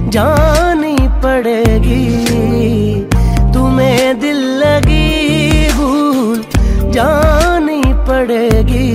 जानी पड़ेगी। तुम्हें दिल लगी भूल जानी पड़ेगी।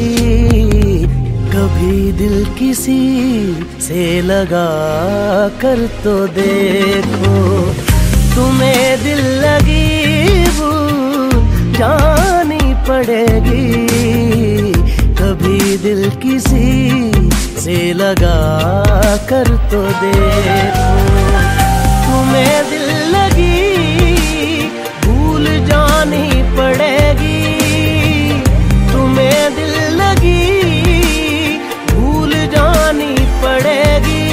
कभी दिल किसी से लगा कर तो देखो। तुम्हें दिल लगी भूल जानी पड़ेगी। कभी दिल किसी से लगा कर तो देखो। तुम्हें दिल लगी भूल जानी पड़ेगी। तुम्हें दिल लगी भूल जानी पड़ेगी।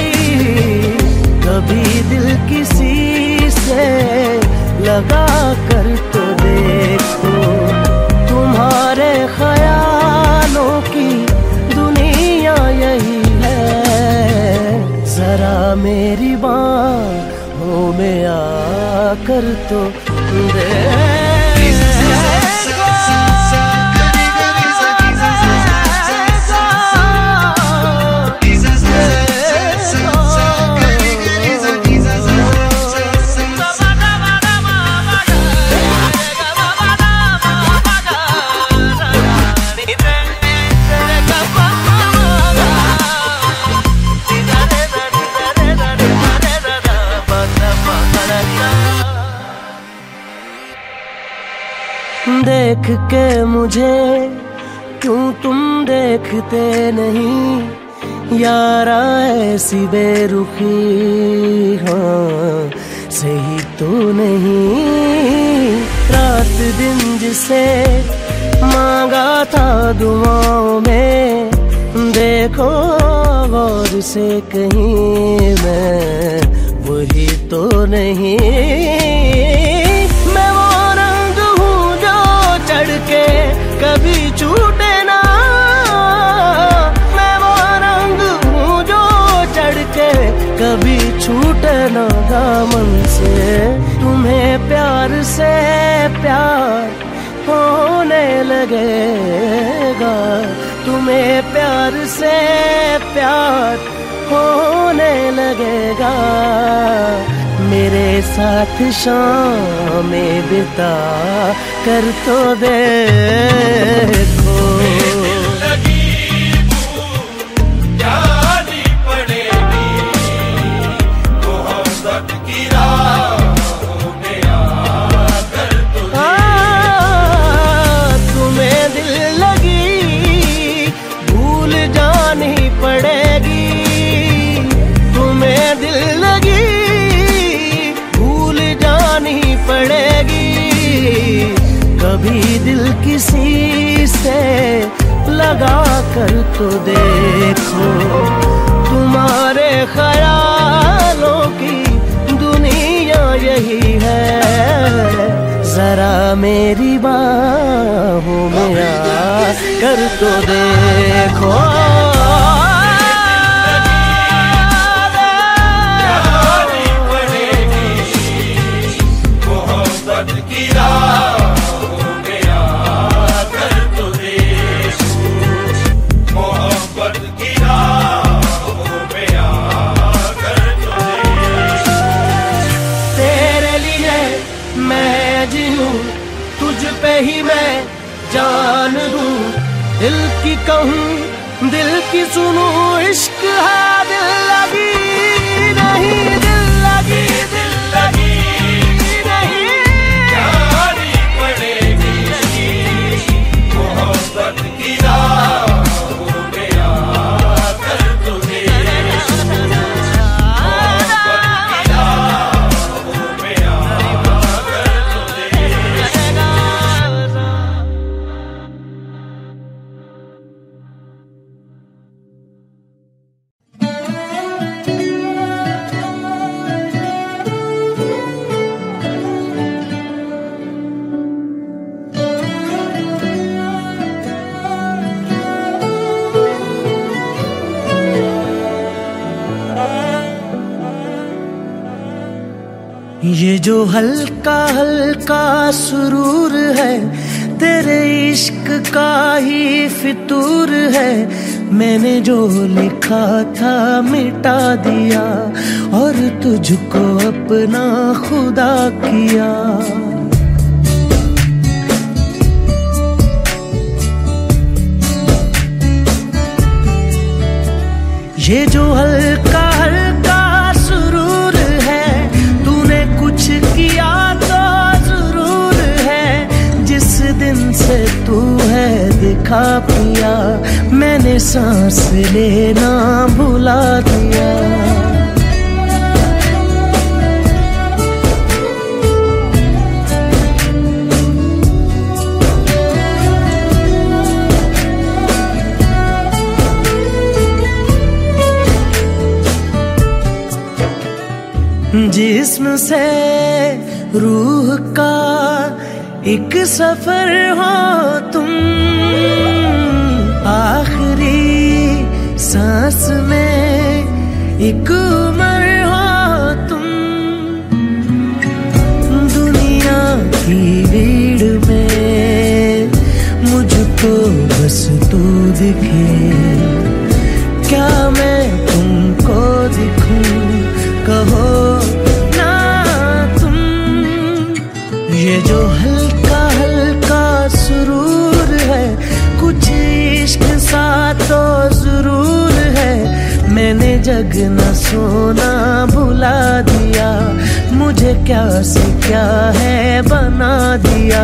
कभी दिल किसी से लगा कर तो देखो। तुम्हारे ख्यालों की दुनिया यही है। जरा मेरी बाहों में आकर तो देखो। देख के मुझे क्यों तुम देखते नहीं। यारा ऐसी बेरुखी हाँ सही तो नहीं। रात दिन जिसे मांगा था दुआओं में, देखो गौर से कहीं मैं वही तो नहीं। मैं वो रंग हूँ जो चढ़ के कभी छूटे ना। मैं वो रंग हूँ जो चढ़ के कभी छूटे ना दामन से। तुम्हें प्यार से प्यार होने लगेगा। तुम्हें प्यार से प्यार होने लगेगा। मेरे साथ शामें बिता कर तो देखो। कभी दिल किसी से लगा कर तो देखो। तुम्हारे ख्यालों की दुनिया यही है। जरा मेरी बाहों में आ कर तो देखो। तुझ पे ही मैं जान दूं। दिल की कहूँ दिल की सुनूं। इश्क है दिल लगी नहीं। दिल लगी नहीं। जानी पड़ेगी मोहब्बत की राहों में आकर तो देखो। मोहब्बत की राहों में आकर तो देखो। ये जो हल्का हल्का सुरूर है तेरे इश्क का ही फितूर है, मैंने जो लिखा था मिटा दिया और तुझको अपना खुदा किया। ये जो हल्का हल्का सुरूर है, तूने कुछ किया तो जरूर है। जिस दिन से तू है दिखा पिया, मैंने सांस लेना भुला दिया। जिस्म से रूह का एक सफर हो तुम, आखिरी सांस में एक उम्र हो तुम। दुनिया की भीड़ में मुझको बस तू दिखे, क्या मैं तुमको दिखूं कहो ना तुम। ये जो हल्का हल्का सुरूर है, कुछ इश्क सा तो जरूर है। मैंने जगना सोना भुला दिया, मुझे क्या से क्या है बना दिया।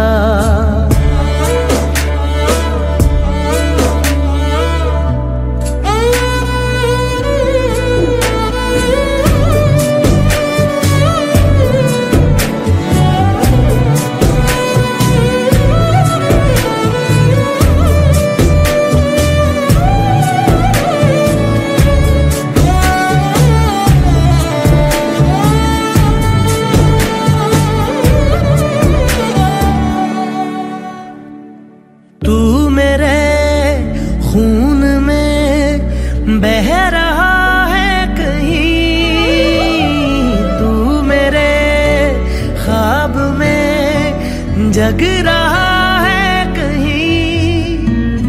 खून में बह रहा है कहीं, तू मेरे ख्वाब में जग रहा है कहीं।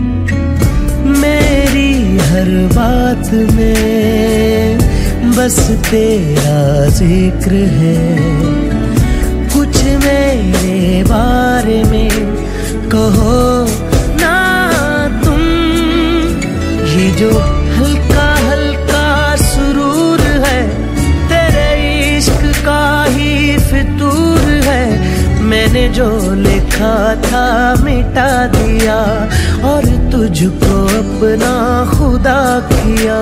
मेरी हर बात में बस तेरा जिक्र है, कुछ मेरे बारे में कहो ये जो हल्का हल्का सुरूर है, तेरे इश्क का ही फितूर है। मैंने जो लिखा था मिटा दिया और तुझको अपना खुदा किया।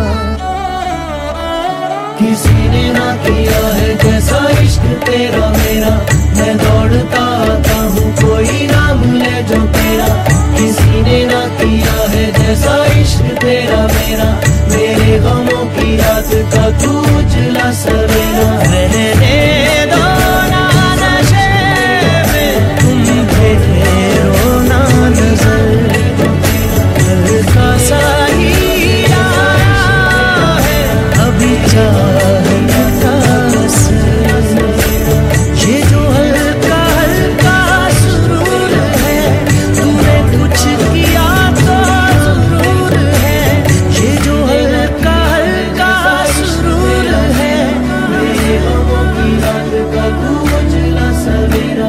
किसी ने ना किया है जैसा इश्क तेरा मेरा, मैं दौड़ता आता हूँ कोई नाम ले जो तेरा। किसी ने ना किया है जैसा इश्क तेरा मेरा, मेरे गमों की रात का तू उजला सवेरा। रहने दो ना नशे में तुम फेरो ना नजर, हल्का सा ही आया है अभी चाहने का असर। ये जो हल्का हल्का सुरूर है, तूने कुछ किया तो जरूर है। ये जो हल्का हल्का सुरूर है, मेरे गमों की रात का तू उजला सवेरा।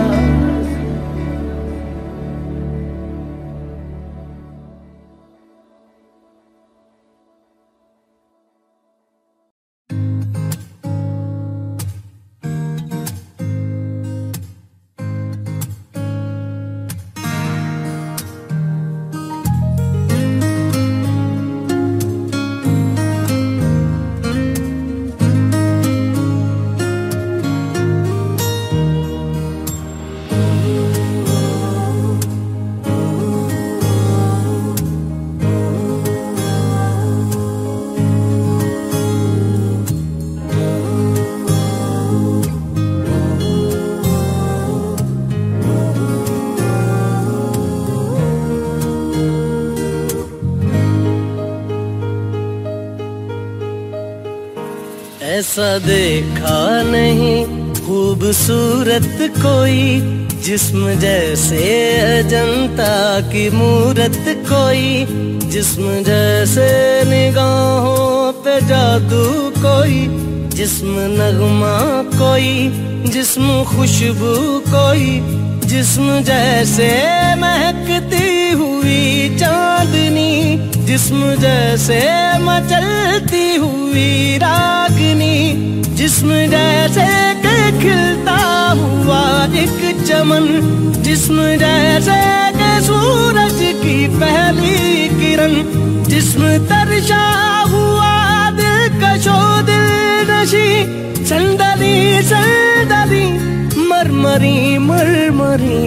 ऐसा देखा नहीं खूबसूरत कोई, जिस्म जैसे अजंता की मूरत कोई, जिस्म जैसे निगाहों पे जादू कोई, जिस्म नगमा कोई, जिस्म खुशबू कोई, जिस्म जैसे महकती हुई चांदनी, जिस्म जैसे मचलती हुई रागनी, जिस्म जैसे के खिलता हुआ एक चमन, जिस्म जैसे के सूरज की पहली किरण, जिस्म तरशा हुआ दिलकशो दिल नशी, संदली संदली मरमरी मरमरी।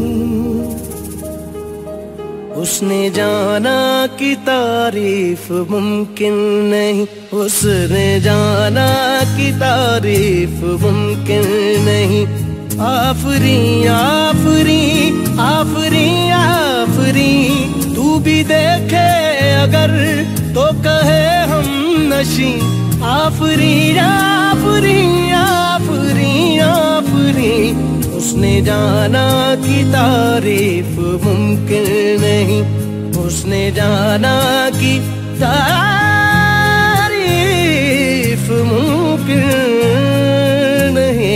उसने जाना कि तारीफ मुमकिन नहीं, उसने जाना कि तारीफ मुमकिन नहीं। आफरी आफरी आफरी आफरी, तू भी देखे अगर तो कहे हम नशी। आफरी आफरी आफरी आफरी, उसने जाना कि तारीफ मुमकिन नहीं, उसने जाना कि तारीफ मुमकिन नहीं।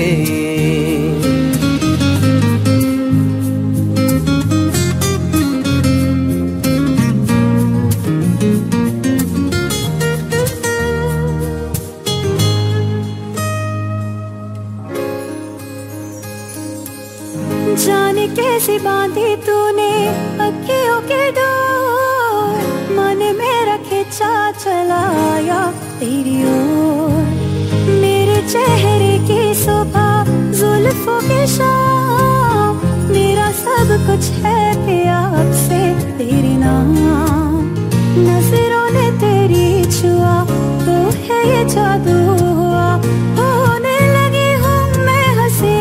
जाने कैसे बांधी तूने अखियों के डोर, मन मेरा खिंचा चलाया तेरी ओर। मेरे चेहरे की सुबह जुल्फों के शाम, मेरा सब कुछ है प्यार से तेरे नाम। नजरों ने तेरी छुआ तो है ये जादू हुआ, होने लगी हूँ मैं हंसी।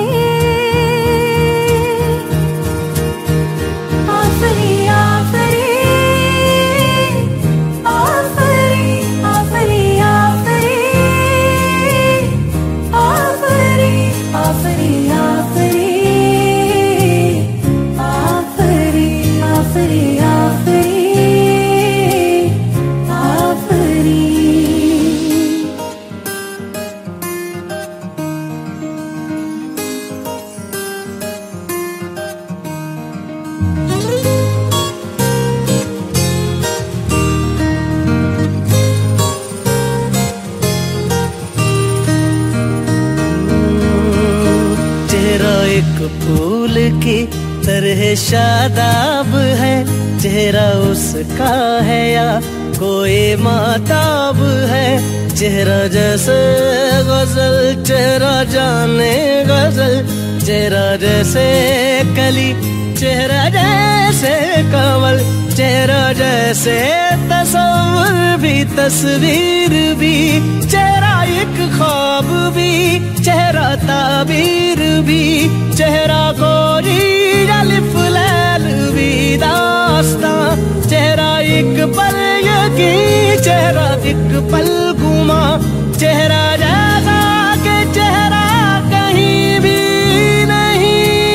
फूल की तरह शादाब है, चेहरा उसका है या कोई माताब है। चेहरा जैसे गजल, चेहरा जाने गजल, चेहरा जैसे कली, चेहरा जैसे कमल, चेहरा जैसे तस्वीर भी तस्वीर भी, चेहरा एक ख्वाब भी, चेहरा ताबीर भी, चेहरा कोई अलिफ लैल भी दास्तां। चेहरा एक पल यकीन, चेहरा एक पल गुमा, चेहरा जैसा के चेहरा कहीं भी नहीं।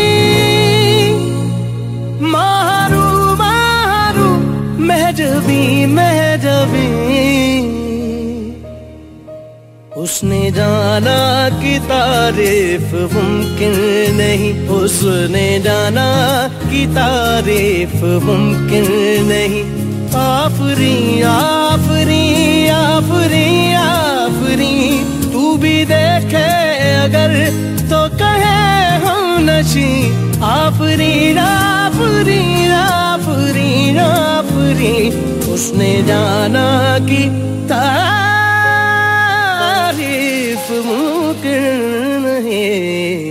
मारू मारू महजबी महजबी, उसने जाना कि तारीफ मुमकिन नहीं, उसने जाना कि तारीफ मुमकिन नहीं। आफरी आफरी आफरी आफरी, तू भी देखे अगर तो कहे हम नशी। आफरी आफरी आफरी आफरी, उसने जाना कि तारीफ मुमकिन नहीं।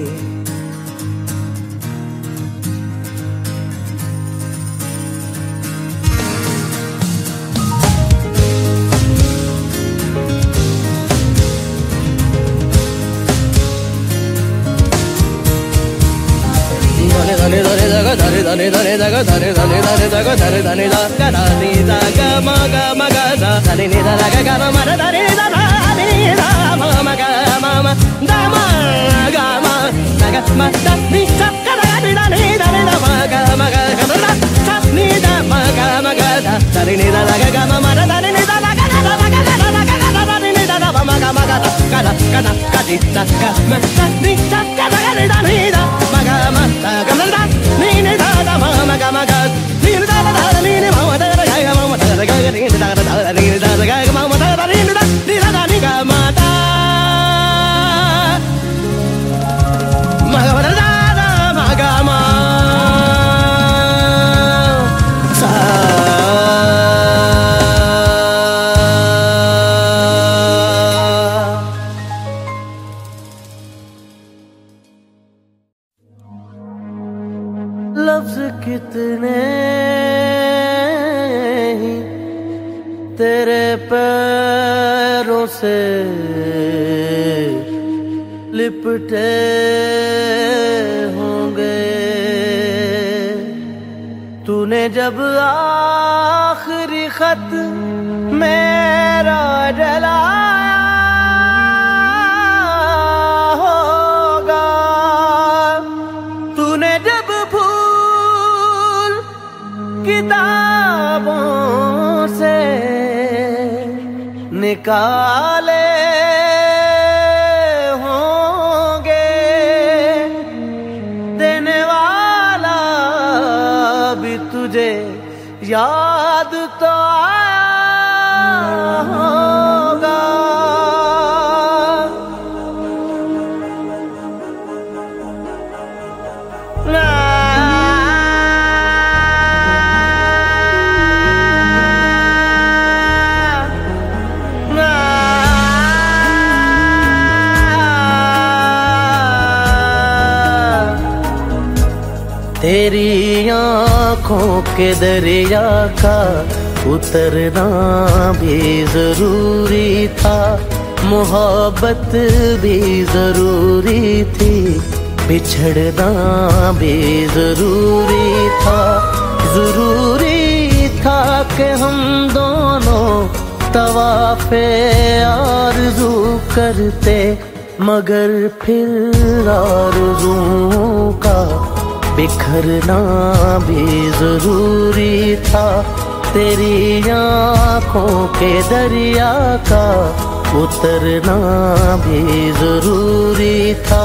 धने धने धगा धने धने धने धगा धने धने धने धगा धने धने धगा धने धगा मगा मगा धने नि धगा गा मा मा धने धगा धने धा मा मा गा मा मा धा मा गा मा धगा मा धा नि कितने ही तेरे पैरों से लिपटे होंगे। तूने जब आखिरी खत मेरा जलाया होगा, तूने जब फूल किताबों से निकाले होंगे, देने वाला भी तुझे याद तो आया होगा। तेरी आँखों के दरिया का उतरना भी जरूरी था, मोहब्बत भी जरूरी थी, बिछड़ना भी जरूरी था। जरूरी था कि हम दोनों तवाफ़े आरज़ू करते, मगर फिर आरज़ुओं का बिखरना भी जरूरी था। तेरी आँखों के दरिया का उतरना भी जरूरी था।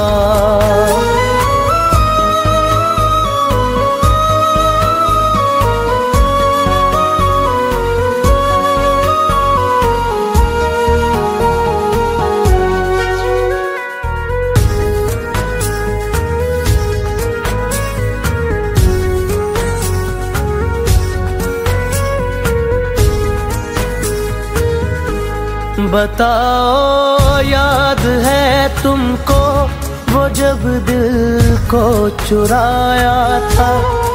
बताओ याद है तुमको वो जब दिल को चुराया था,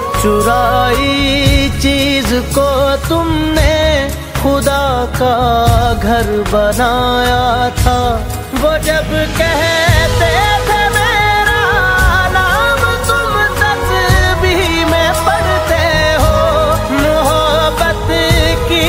चुराई चीज को तुमने खुदा का घर बनाया था। वो जब कहते थे मेरा नाम तुम तस्बीह में पढ़ते हो, मोहब्बत की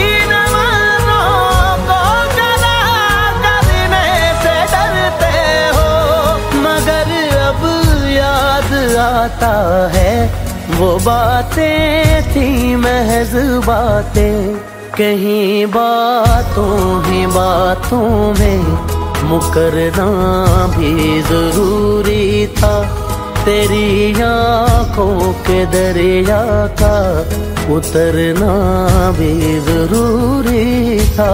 आता है वो बातें थी महज बातें, कहीं बातों ही बातों में मुकरना भी जरूरी था। तेरी आँखों के दरिया का उतरना भी जरूरी था।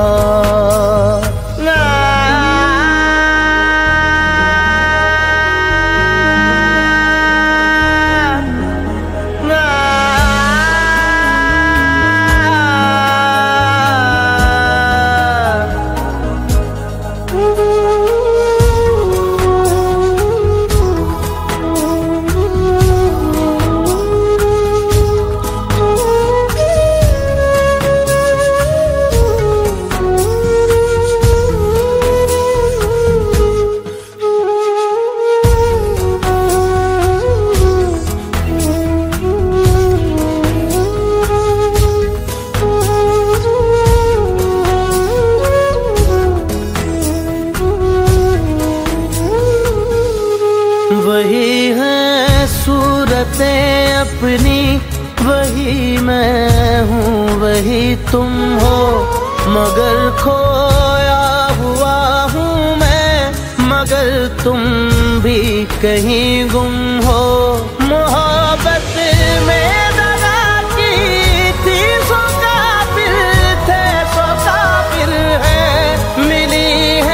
वही है सूरतें अपनी, वही मैं हूँ वही तुम हो, मगर खोया हुआ हूँ मैं, मगर तुम भी कहीं गुम हो। मोहब्बत में दगा की थी सो काफिर थे, सो काफिर है, मिली है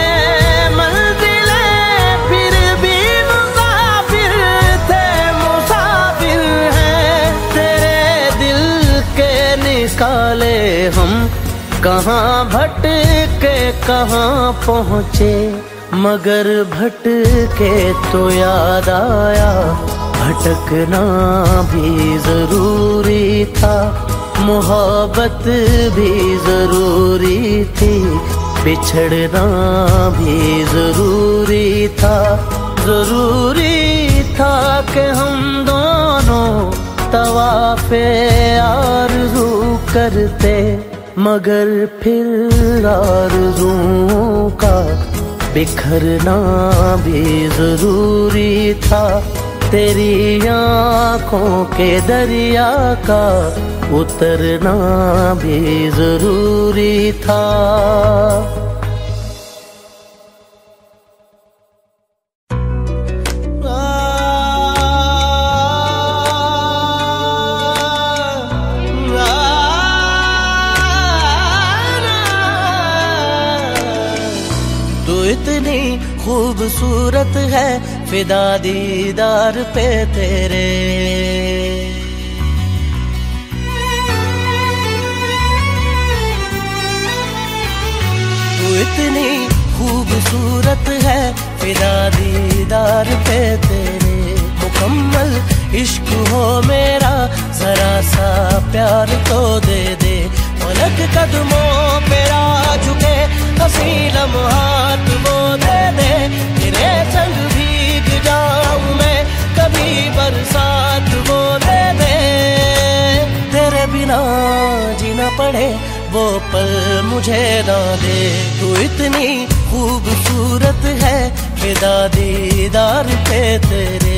काले हम कहाँ भटके कहाँ पहुँचे। मगर भटके तो याद आया भटकना भी जरूरी था, मोहब्बत भी जरूरी थी, बिछड़ना भी जरूरी था। जरूरी था कि हम दोनों तवाफ़े आरज़ू करते, मगर फिर आरज़ुओं का बिखरना भी जरूरी था। तेरी आँखों के दरिया का उतरना भी जरूरी था। तू इतनी खूबसूरत है फिदा दीदार पे तेरे, तू इतनी खूबसूरत है फिदा दीदार पे तेरे। मुकम्मल इश्क हो मेरा जरा सा प्यार तो दे दे, पलक कदमों पे आ झुके हंसी लम्हात वो दे दे। तेरे संग भीग जाऊं मैं कभी बरसात वो दे दे, तेरे बिना जीना पड़े वो पल मुझे ना दे। तू इतनी खूबसूरत है फिदा दीदार पे तेरे।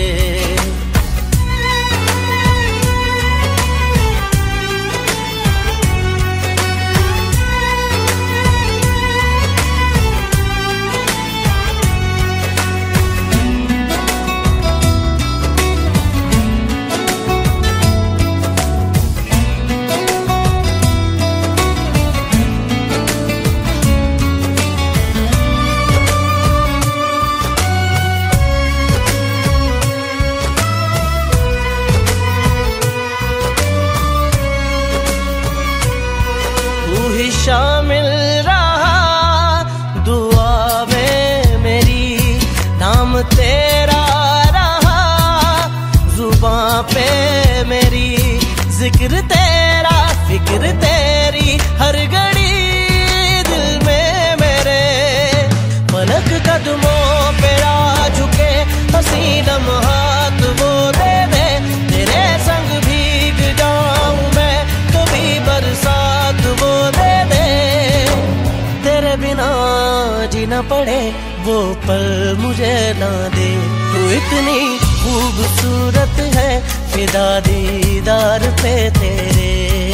शामिल रहा दुआ में मेरी, नाम तेरा रहा जुबां पे मेरी, जिक्र तेरा फिक्र तेरी हर घड़ी दिल में मेरे। पलक कदमों पे आ झुके हंसी लम्हात वो दे दे, तेरे संग भीग जाऊं मैं कभी बरसात वो दे दे। तेरे बिना जीना पड़े वो पल मुझे ना दे। तू इतनी खूबसूरत है फिदा दीदार पे तेरे।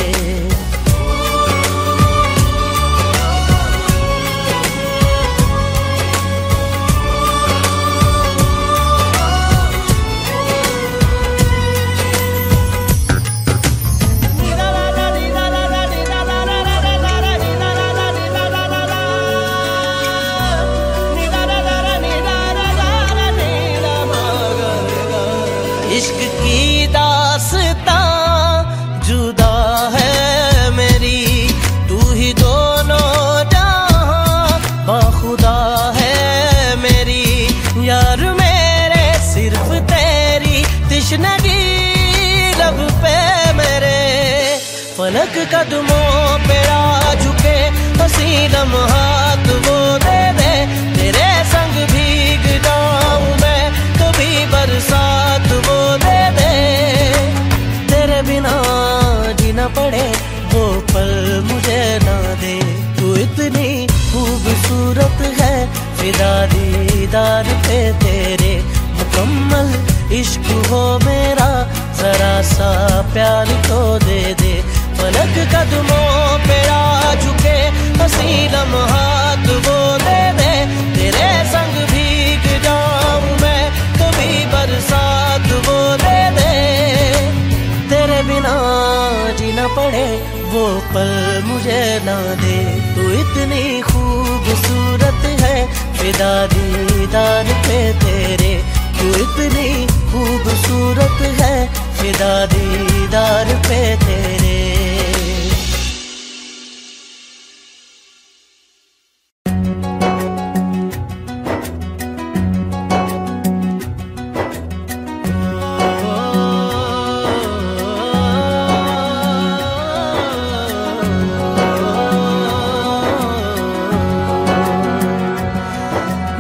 इश्क की दास्तां जुदा है मेरी, तू ही दोनों जहां बाखुदा है मेरी। यार मेरे सिर्फ तेरी तिश्नगी लब पे मेरे। फलक कदमों पे आ झुके हंसी लम्हात वो दे दे, तेरे संग भीग जाऊं मैं कभी बरसात वो दे दे। तेरे बिना जीना पड़े वो पल मुझे ना दे। तू इतनी खूबसूरत है फिदा दीदार पे तेरे। मुकम्मल इश्क हो मेरा जरा सा प्यार तो दे दे। पलक कदमों पे आ झुके हंसी लम्हात वो दे दे, तेरे संग भीग जाऊं मैं कभी बरसात वो दे दे। तेरे बिना जीना पड़े वो पल मुझे ना दे। तू इतनी खूबसूरत है फिदा दीदार पे तेरे। तू इतनी खूबसूरत है फिदा दीदार पे तेरे।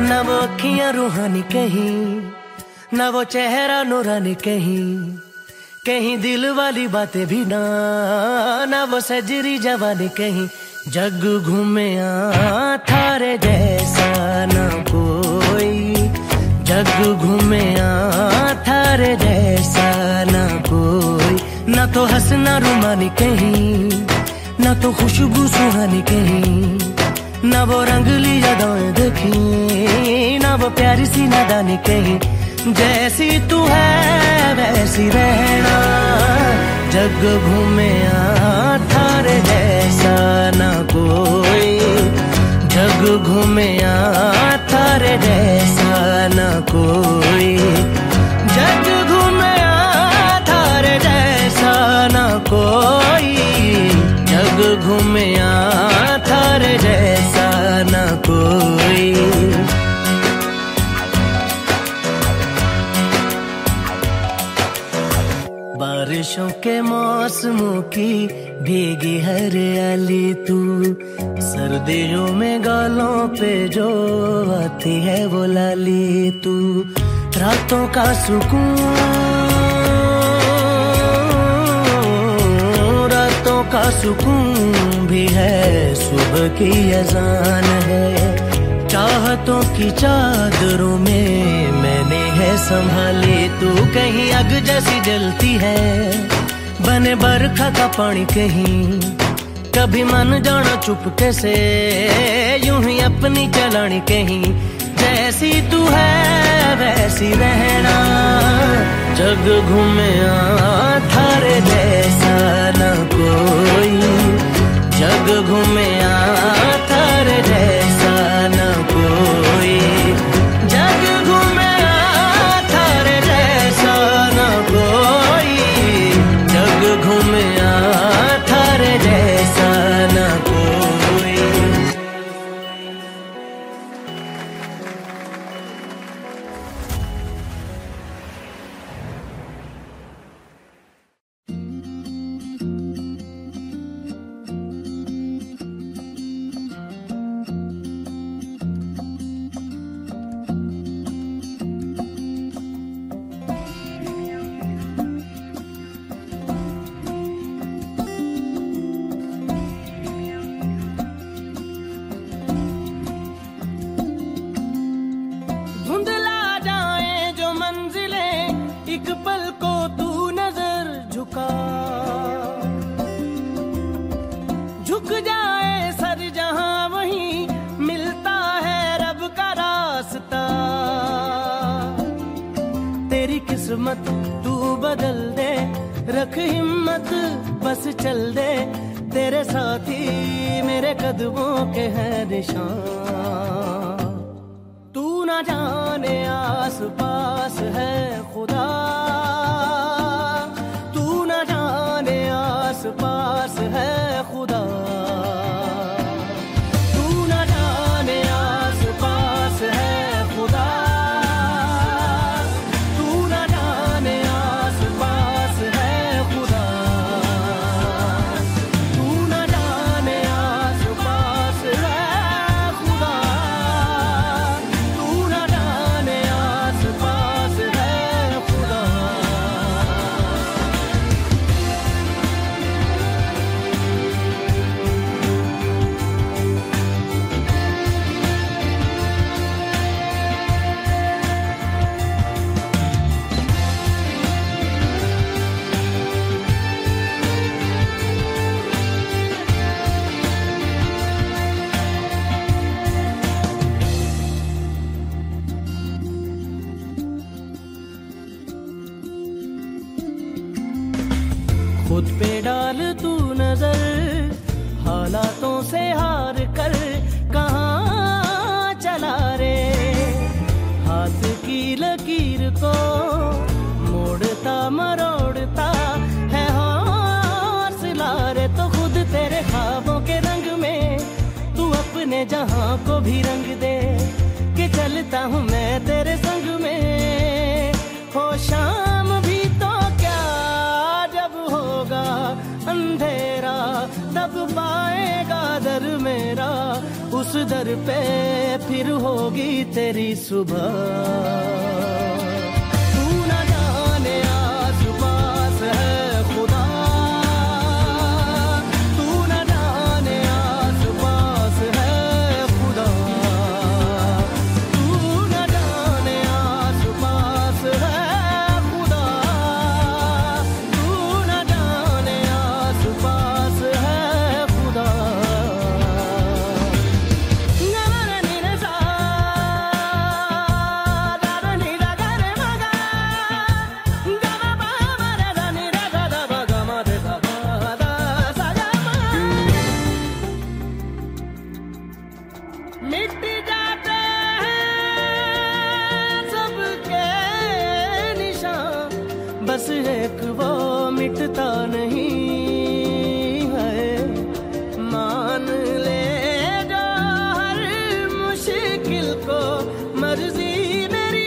न वो अखियां रूहानी कहीं, न वो चेहरा नूरानी कहीं, कहीं दिल वाली बातें भी ना, न वो सजरी जवानी कहीं। जग घूमे थारे जैसा न कोई, जग घूमे थारे जैसा न कोई। न तो हंसना रुमानी कहीं, न तो खुशबू सुहानी कहीं, न वो रंगली यादें देखी, न वो प्यारी सी नादानी कहीं। जैसी तू है वैसी रहना, जग घूमे थारे जैसा न कोई, जग घूमे थारे जैसा न कोई, जग घूमे थारे जैसा न कोई, जग घूमे थारे जैसा न कोई। बारिशों के मौसमों की भीगी हरियाली तू, सर्दियों में गालों पे जो आती है वो लाली तू। रातों का सुकून, रातों का सुकून भी है, सुबह की अजान है। चाहतों की चादरों में मैंने है संभाली तू, कहीं आग जैसी जलती है, बने बरखा का पानी कहीं। कभी मन जाना चुपके से, यूं ही अपनी चलानी कहीं। जैसी तू है वैसी रहना, जग घूमे थारे जैसा न कोई, जग घूमे थारे जैसा न कोई, जग घूमे थारे जैसा न कोई, जग घूमे थारे जैसा न कोई। झुक जाए सर जहां वहीं मिलता है रब का रास्ता। तेरी किस्मत तू बदल दे, रख हिम्मत बस चल दे, तेरे साथी मेरे कदमों के हैं निशान। तू ना जाने आस पास है खुदा, तू ना जाने आस पास है खुदा, तू ना जाने आस पास है खुदा, तू ना जाने आस पास है खुदा, तू ना जाने आस पास है खुदा, तू ना जाने आस पास है खुदा। खुद पे डाल तू नजर, हालातों से हार कर कहाँ चला रे। हाथ की लकीर को मोड़ता मरोड़ता है हौसला रे, तो खुद तेरे ख्वाबों के रंग में तू अपने जहां को भी रंग दे, कि चलता हूँ मैं तेरे संग में। हो शाम भी तो क्या जब होगा अंधेरा, तब पाएगा दर मेरा उस दर पे फिर होगी तेरी सुबह। तू न जाने आस पास है खुदा, तू न जाने आस पास है खुदा, तू न जाने आस पास है खुदा, तू न जाने आस पास है खुदा। मिट जाते हैं सबके निशान, बस एक वो मिटता नहीं है। मान ले जो हर मुश्किल को मर्जी मेरी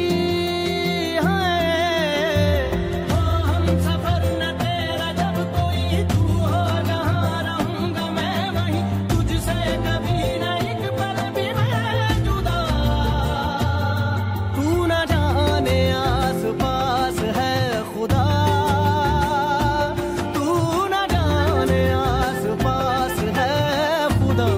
है। हो हम सफर न तेरा जब कोई तू हो, जहाँ रहूंगा मैं वहीं, तुझसे कभी नहीं पल भी मैं जुदा। तू न जाने आस पास है खुदा, तू न जाने आस पास है खुदा,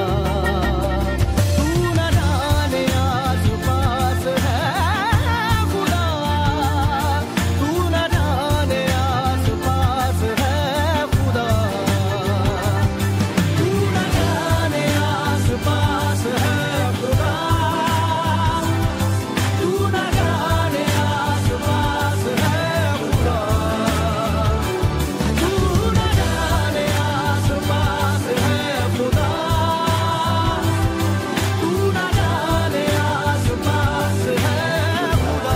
तू न जाने आस पास है खुदा, तू न जाने आस पास है खुदा, तू न जाने आस पास है खुदा, तू न जाने आस पास है खुदा, तू न जाने आस पास है खुदा, तू न जाने आस पास है खुदा।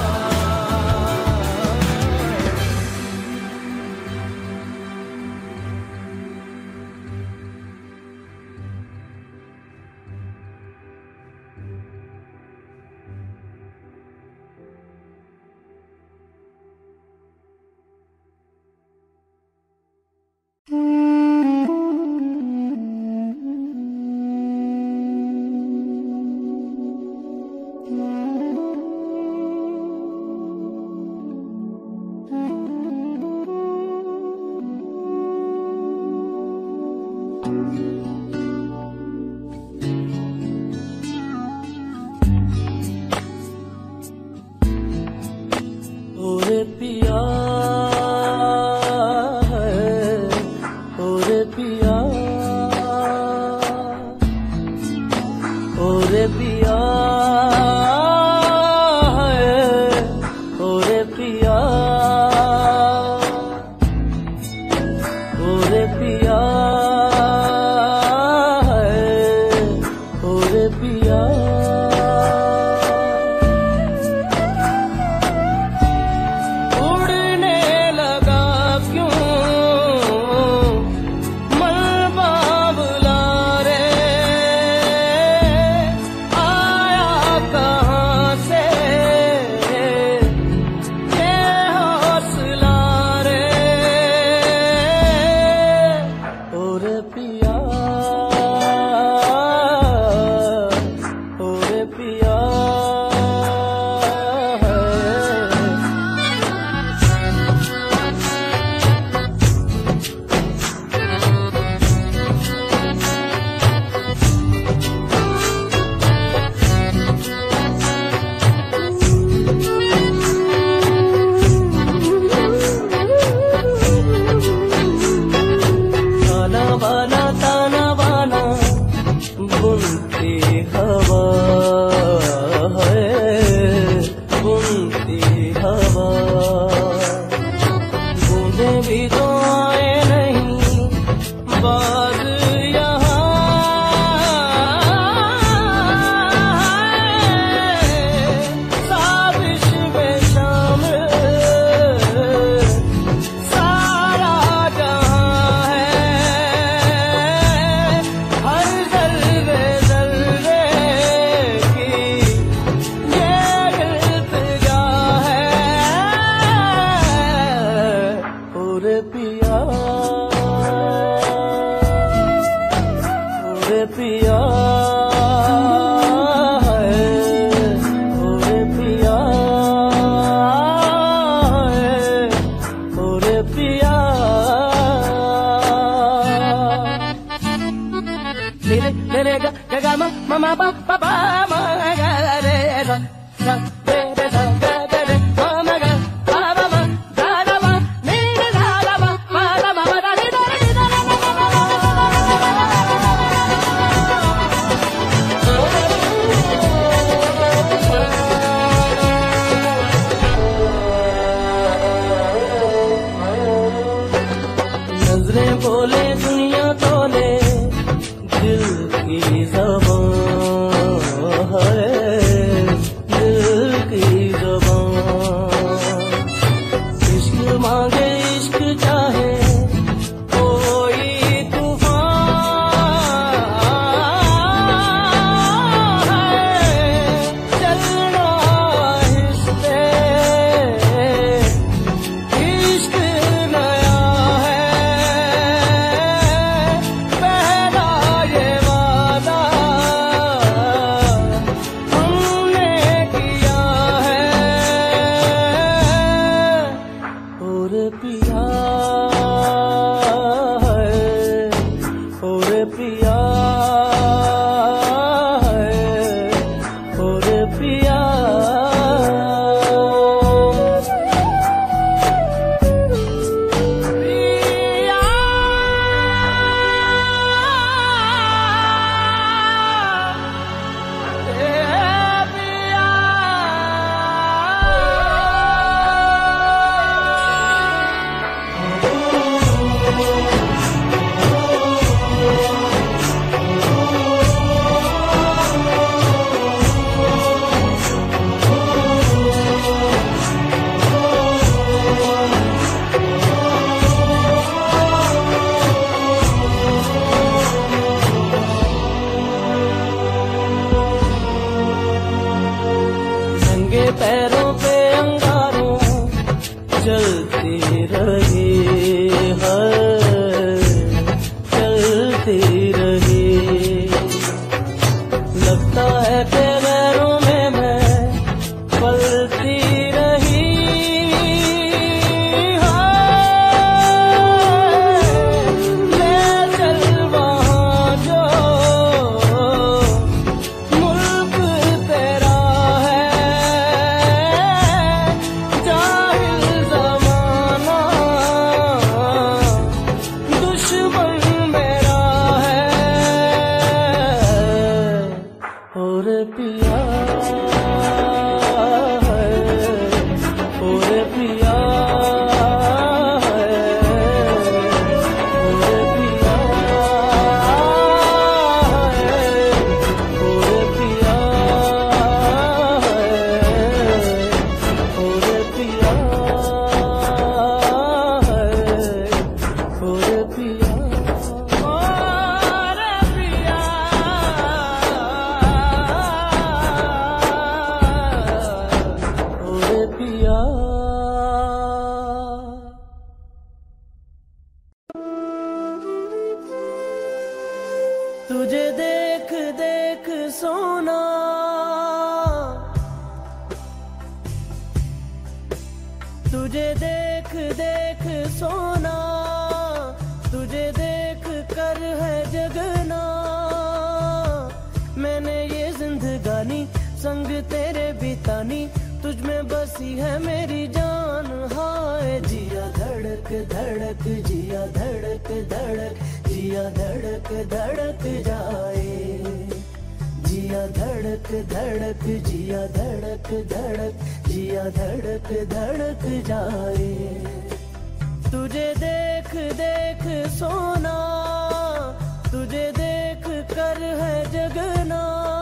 ओरे पिया है, ओरे पिया, ओरे पिया है, ओरे पिया, ओरे पिया है, ओरे पिया। उड़ने लगा क्यों मन बाबला रे, आया कहाँ से ये हौसला रे। ओरे पिया, ओरे पिया है। ताना बाना बुनती हवा पैरों पे अंगारों चलते रहे, चलते रहे। लगता है कि गैरों में मैं पलती रही, मैं चल वहाँ जो मुल्क तेरा है, जाहिल ज़माना दुश्मन मेरा है। और पिया है, और पिया है, और पिया है, और पिया है, और पिया है, और पिया। तुझे देख देख सोना, तुझे देख देख सोना, तुझे देख कर है जगना। मैंने ये जिंदगानी संग तेरे बितानी, तुझ में बसी है मेरी जान। हाय जिया धड़क धड़क, जिया धड़क धड़क, जिया धड़क धड़क जाए। जिया धड़क धड़क, जिया धड़क धड़क, जिया धड़क धड़क जाए। तुझे देख देख सोना, तुझे देख कर है जगना।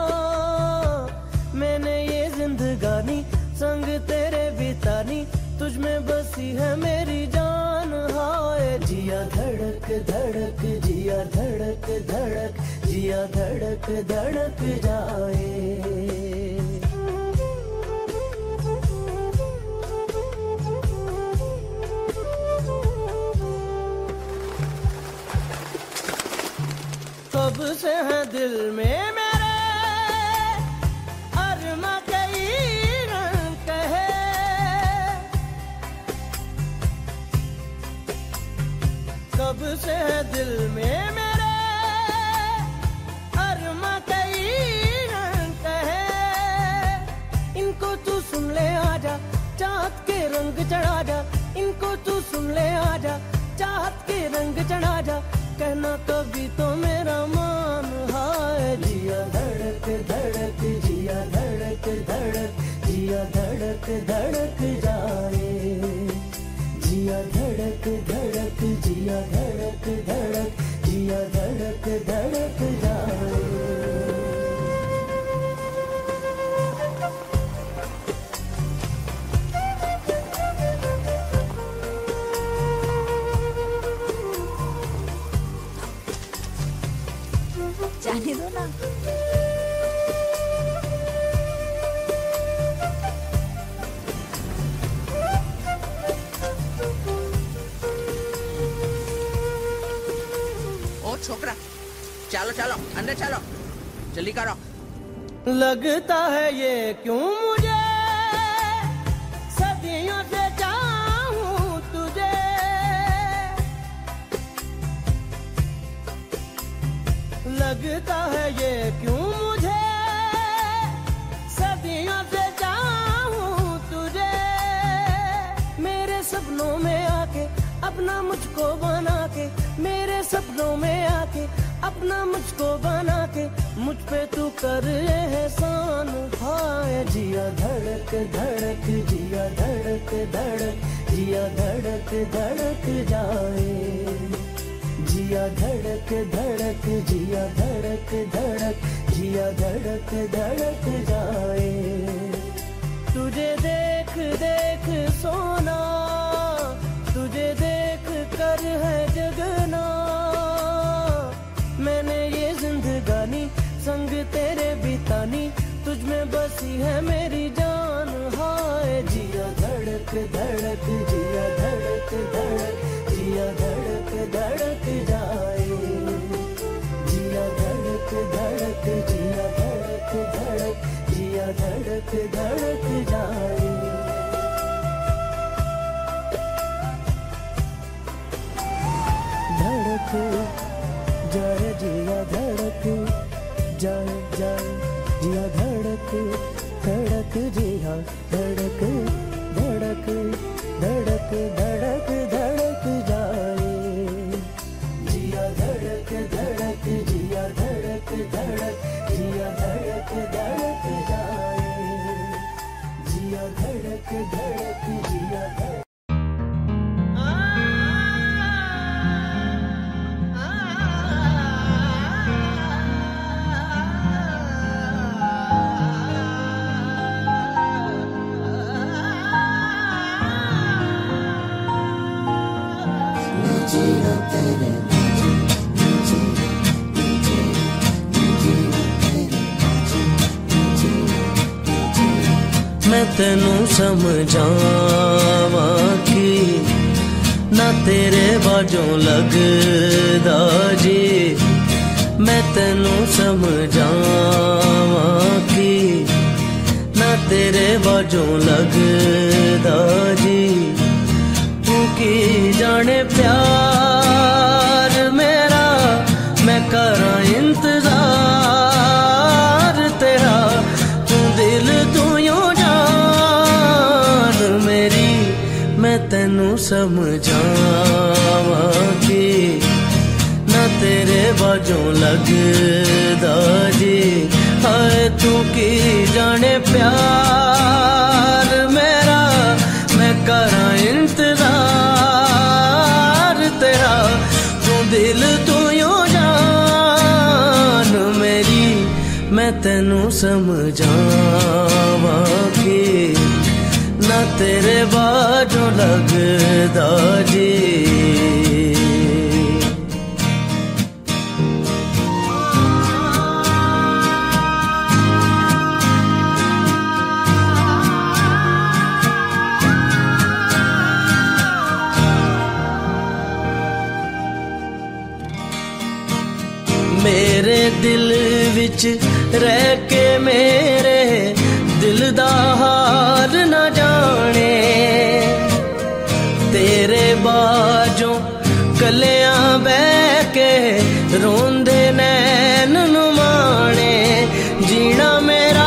मैंने ये जिंदगानी संग तेरे बितानी, तुझ में बसी है मेरी जान। हाय जिया धड़क धड़क, जिया धड़क धड़क, जिया धड़क धड़क जाए। कब से है दिल में मेरे अरमा कई रंग है। कब से है दिल में मेरे अरमा कई रंग है। इनको तू सुन ले आजा, चाहत के रंग चढ़ा जा। इनको तू सुन ले आजा, चाहत के रंग चढ़ा जा। कहना कभी तो मेरा मान। हाय जिया धड़क धड़क, जिया धड़क धड़क, जिया धड़क धड़क जाए। जिया धड़क धड़क, जिया धड़क धड़क, जिया धड़क धड़क जाए। जाने दो ना। ओ छोकरा, चलो चलो अंदर चलो, जल्दी करो। लगता है ये क्यों मुझे सदियों से चाहूं तुझे। लगता है ये क्यों मुझे सदियों से चाहूं तुझे। मेरे सपनों में आके अपना मुझको बना के, मेरे सपनों में आके अपना मुझको बना के, मुझ पे तू कर एहसान। हाय जिया धड़क धड़क, जिया धड़क धड़क, जिया धड़क धड़क जाए। जिया धड़क धड़क, जिया धड़क धड़क, जिया धड़क धड़क जाए। तुझे देख देख सोना, तुझे देख कर है जगना। मैंने ये जिंदगानी संग तेरे बितानी, तुझ में बसी है मेरी जान। जिया धड़क धड़क जिया धड़क धड़क जिया धड़क धड़क जाए जिया धड़क धड़क जिया धड़क धड़क जिया धड़क धड़क जाए धड़क जाए जिया धड़क जाए जाए जिया धड़क धड़क जिया धड़क धड़क धड़क धड़क धड़क जाए जिया धड़क धड़क जिया धड़क धड़क जिया धड़क धड़क जाए जिया धड़क धड़क जिया धड़क मैं तेनू समझावा कि ना तेरे बाजों लगदा जी मैं तेनू समझावा कि ना तेरे बाजों लगदा जी तू की जाने प्यार मेरा मैं करा इंतजार तेरा तू दिल तू यूं जान मेरी मैं तेनू समझावा कि ना तेरे बाजों लगदा जी हाय तू की जाने प्यार मेरा मैं करा इंतजार तेरा तू दिल तू यूं जान मेरी मैं तेनू समझावा कि ना तेरे बाजों लगदा जी मेरे दिल विच रह के मेरे दिल दा हाल न जाने तेरे बाजों कलियां बह के रोंदे नैन नुमाने जीना मेरा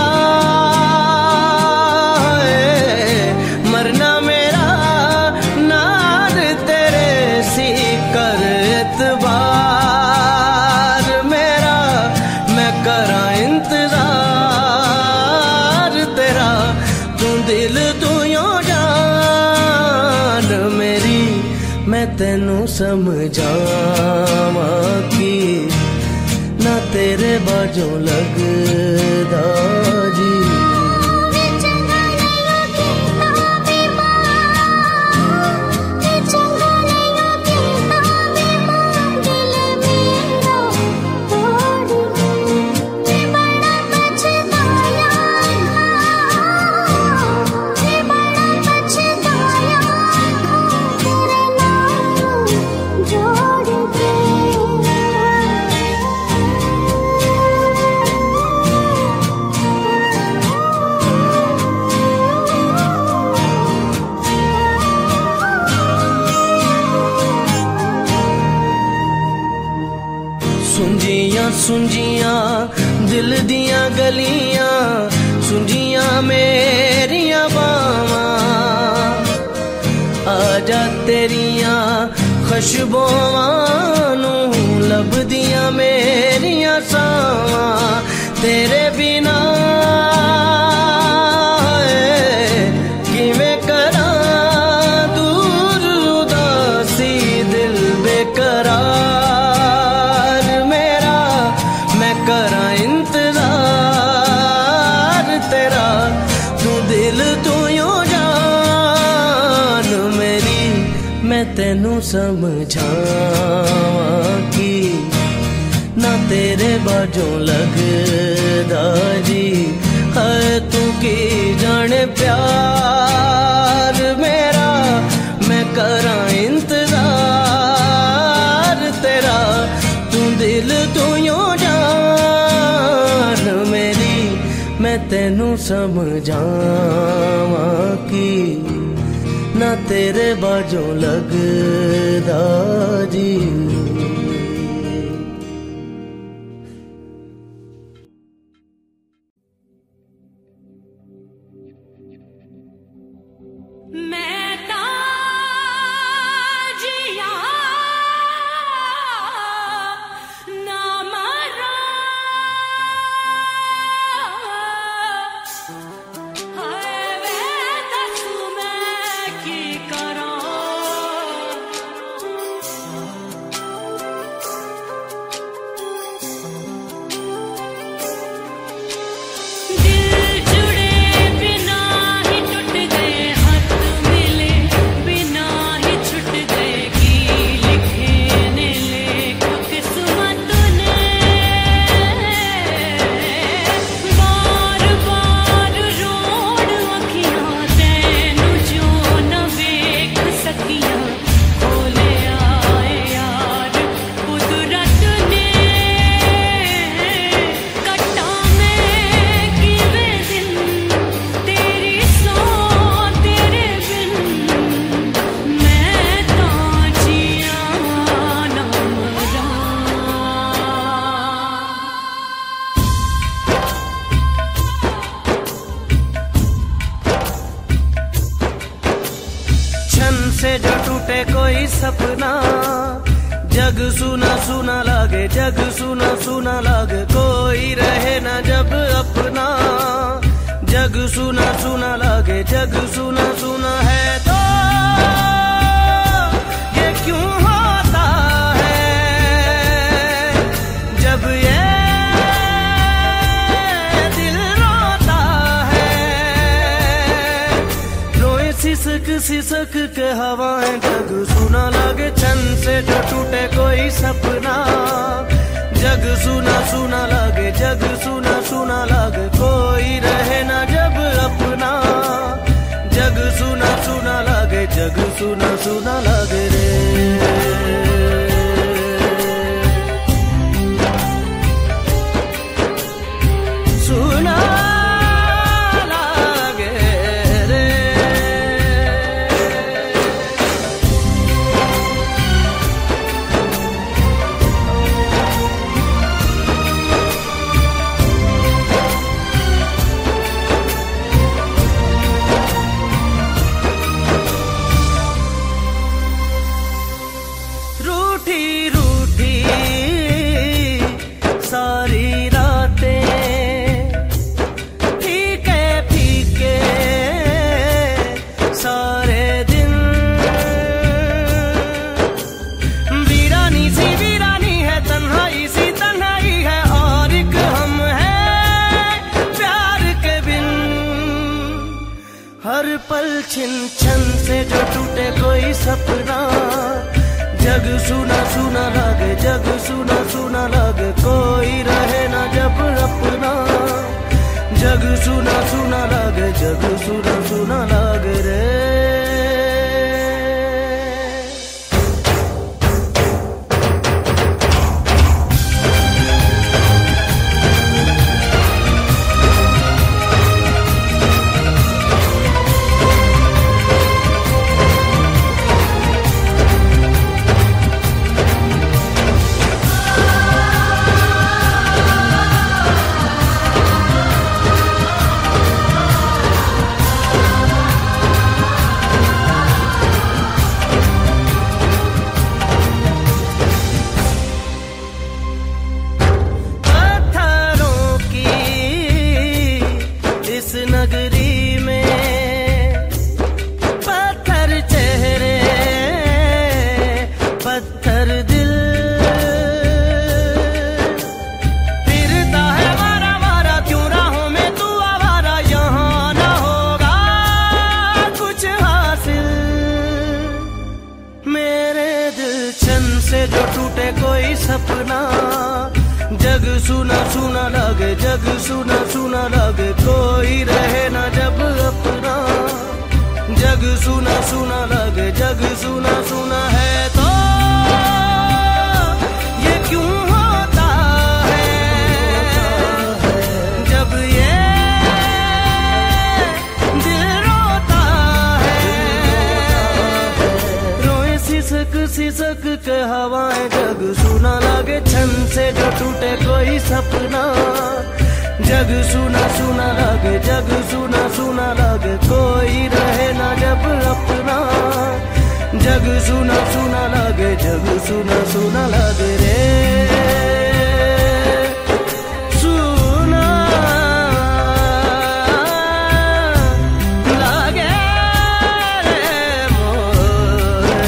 मरना मेरा नार तेरे सी कर एतबार मेरा मैं करा इंतजार तेरा तू दिल तू यूं जान मेरी मैं तेनू समझावा कि ना तेरे बाजों लगदा जी सुंजियां सुंजियां दिल दियां गलियां सुंजियां मेरियां बावां आजा तेरियां खुशबुआं नू लभदियां मेरियां सावां तेरे बिना किवें करां दूर उदासी दिल बेकरार मेरा मैं करां इंतजार तेरा तू दिल तू यूं जान मेरी मैं तेनू समझावा कि ना तेरे बाजों लगदा जी है तू की जाने प्यार करा इंतजार तेरा, तू दिल तू यूं जान मेरी, मैं तेनू समझावा कि ना तेरे बाजों लगदा जी। से जो टूटे कोई सपना, जग सुना सुना लागे, जग सुना सुना लागे, कोई रहे ना जब अपना, जग सुना सुना लागे, जग सुना सुना है तो ये क्यों होता है जब ये दिल रोता है, रोए सिसक सिसक के हवाएं, जग सुना लागे, छन से जो टूटे कोई सपना, जग सुना सुना लागे, जग सुना सुना लागे, कोई रहे ना जब अपना, जग सुना सुना लागे, जग सुना सुना लागे रे। सुना हर पल छिन छन से जो टूटे कोई सपना, जग सुना सुना लागे, जग सुना सुना लागे, कोई रहे ना जब अपना, जग सुना सुना लागे, जग सुना सुना लागे रे। नगरी में पत्थर चेहरे, पत्थर दिल, फिरता है मारा मारा क्यों राहों में तू आवारा, यहाँ ना होगा कुछ हासिल, मेरे दिल छन से जो टूटे कोई सपना, जग सुना सुना लागे, जग सुना सुना लागे, कोई रहे ना जब अपना, जग सुना सुना लागे, जग सुना सिसक के हवाएं जग सुना लगे छन से जो टूटे कोई सपना। जग सुना सुना लगे, जग सुना सुना लगे, कोई रहे ना जब अपना। जग सुना सुना लगे, जग सुना सुना लगे रे सुना लगे रे मोरे।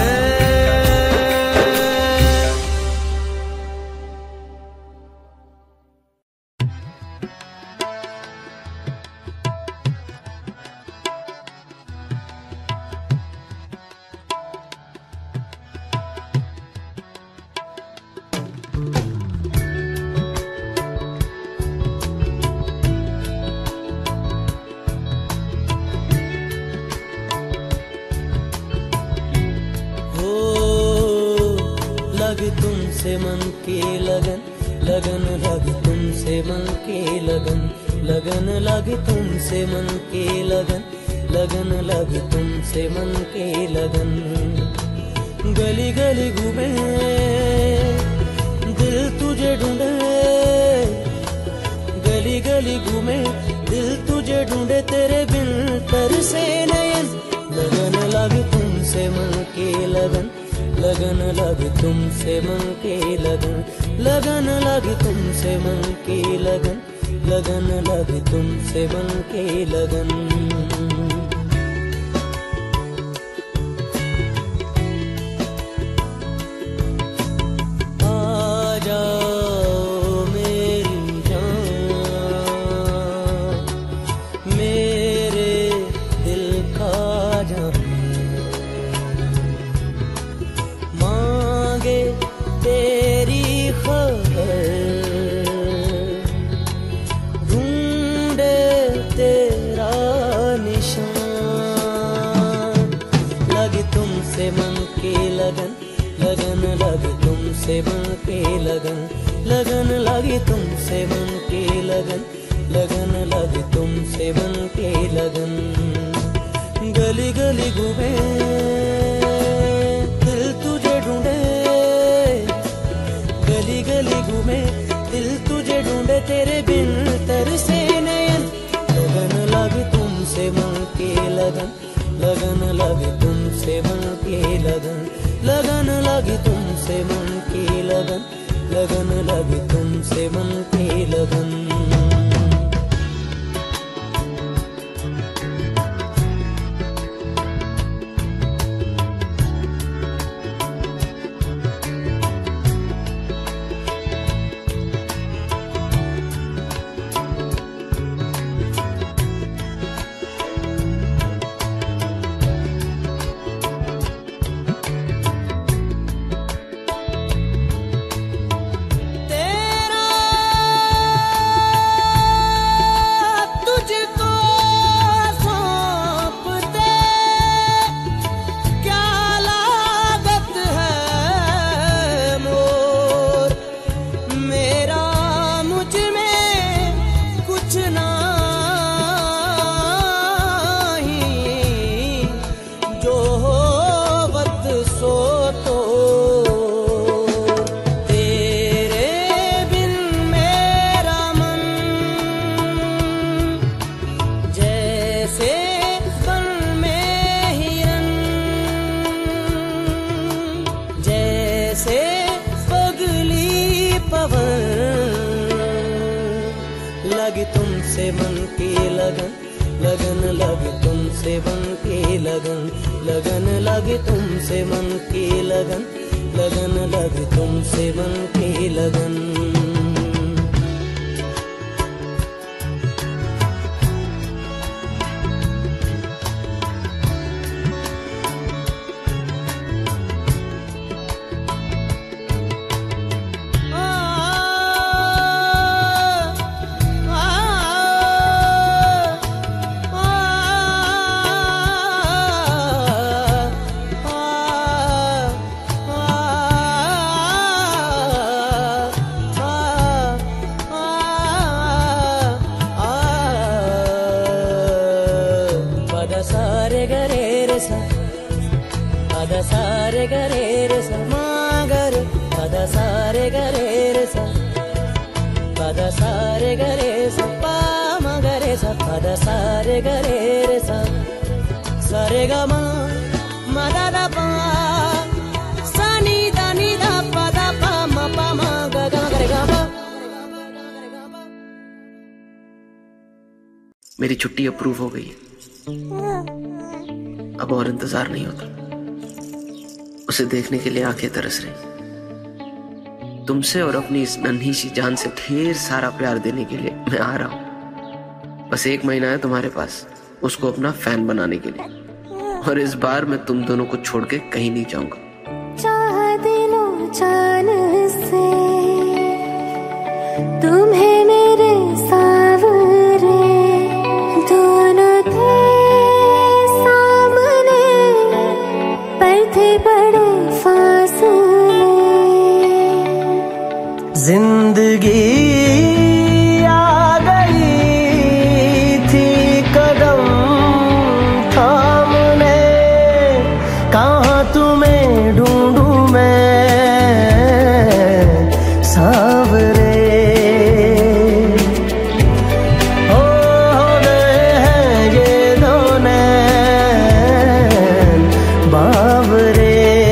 लग तुमसे मन की लगन, लगन लग तुमसे मन की लगन, लगन लग तुमसे मन की लगन, लगन लग तुमसे मन की लगन। गली गली घूमे दिल तुझे ढूंढे, गली गली घूमे दिल तुझे ढूंढे, तेरे बिन तरसे नयन। लगन लग तुमसे मन की लगन, लगन लग तुमसे मन की लगन, लगन लग तुमसे मन की लगन, लगन लग तुमसे मन की लगन। आ जाओ मेरी जान, मेरे दिल का जान, मांगे तेरी खबर, ढूंढे तेरा निशान। लगी तुमसे मन की लगन, लगन लगी तुमसे मन की लगन, लगन लगी तुमसे मन की लगन, लगन लगी तुमसे मन की लगन। गली गली घूमे दिल तुझे ढूंढे, गली गली घूमे दिल तुझे ढूंढे, तेरे बिन तरसे नयन। लगन लगी तुमसे मन की लगन, लगन लगी तुमसे मन की लगन, लगन लगी तुमसे मन की लगन, लगन लगी तुमसे मन की लगन। लगी तुमसे मन की लगन, लगन लगी तुमसे मन की लगन, लगन लगी तुमसे मन की लगन, लगन लगी तुमसे मन की लगन। पद सारे गरे रे सा मा गरे पद सारे गरे रे सा पद सारे गरे सा पा मा गरे सा पद सारे गरे रे सा सारे ग मा मा दा दा पा सा नी दा पा दा पा मा ग ग गरे ग पा। मेरी छुट्टी अप्रूव हो गई है, अब और इंतजार नहीं होता। उसे देखने के लिए आंखें तरस रही। तुमसे और अपनी इस नन्ही सी जान से ढेर सारा प्यार देने के लिए मैं आ रहा हूं। बस 1 महीना है तुम्हारे पास उसको अपना फैन बनाने के लिए, और इस बार मैं तुम दोनों को छोड़ के कहीं नहीं जाऊंगा। चाह दिलों जान से तुम्हें मेरे सावरे दोनों थे सामने, पर थे बड़े फासले। जिंदगी आ गई थी कदम थामने, कहाँ तुम्हें ढूंढूं मैं सावरे। हो गए हैं ये दो नैन बावरे।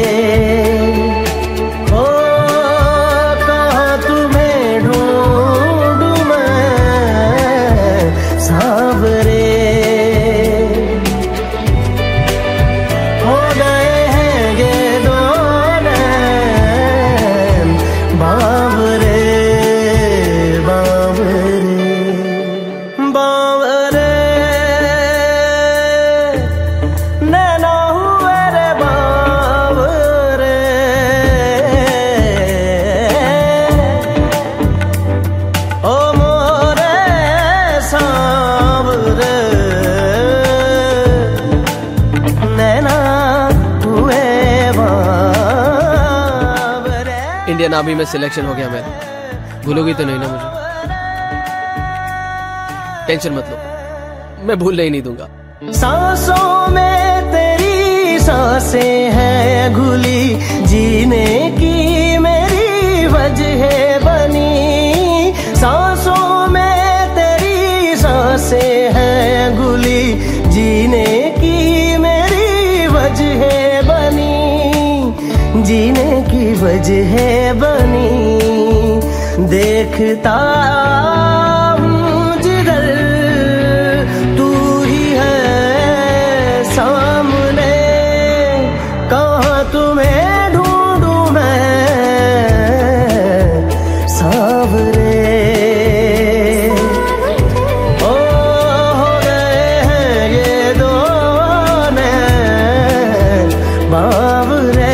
इंडियन आर्मी में सिलेक्शन हो गया मेरा, भूलोगी तो नहीं ना मुझे? टेंशन मत लो, मैं भूलने ही नहीं दूंगा। सांसों में तेरी सांसें हैं घुली, जीने की मेरी वजह बनी। सांसों में तेरी सांसें हैं घुली, जीने की मेरी वजह बनी, जीने की वजह बनी। देखता हूँ जिधर तू ही है सामने, कहाँ तुम्हें ढूंढूं मैं सावरे। हो गए हैं ये दो नैन बावरे।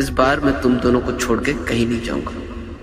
इस बार मैं तुम दोनों को छोड़ के कहीं नहीं जाऊंगा।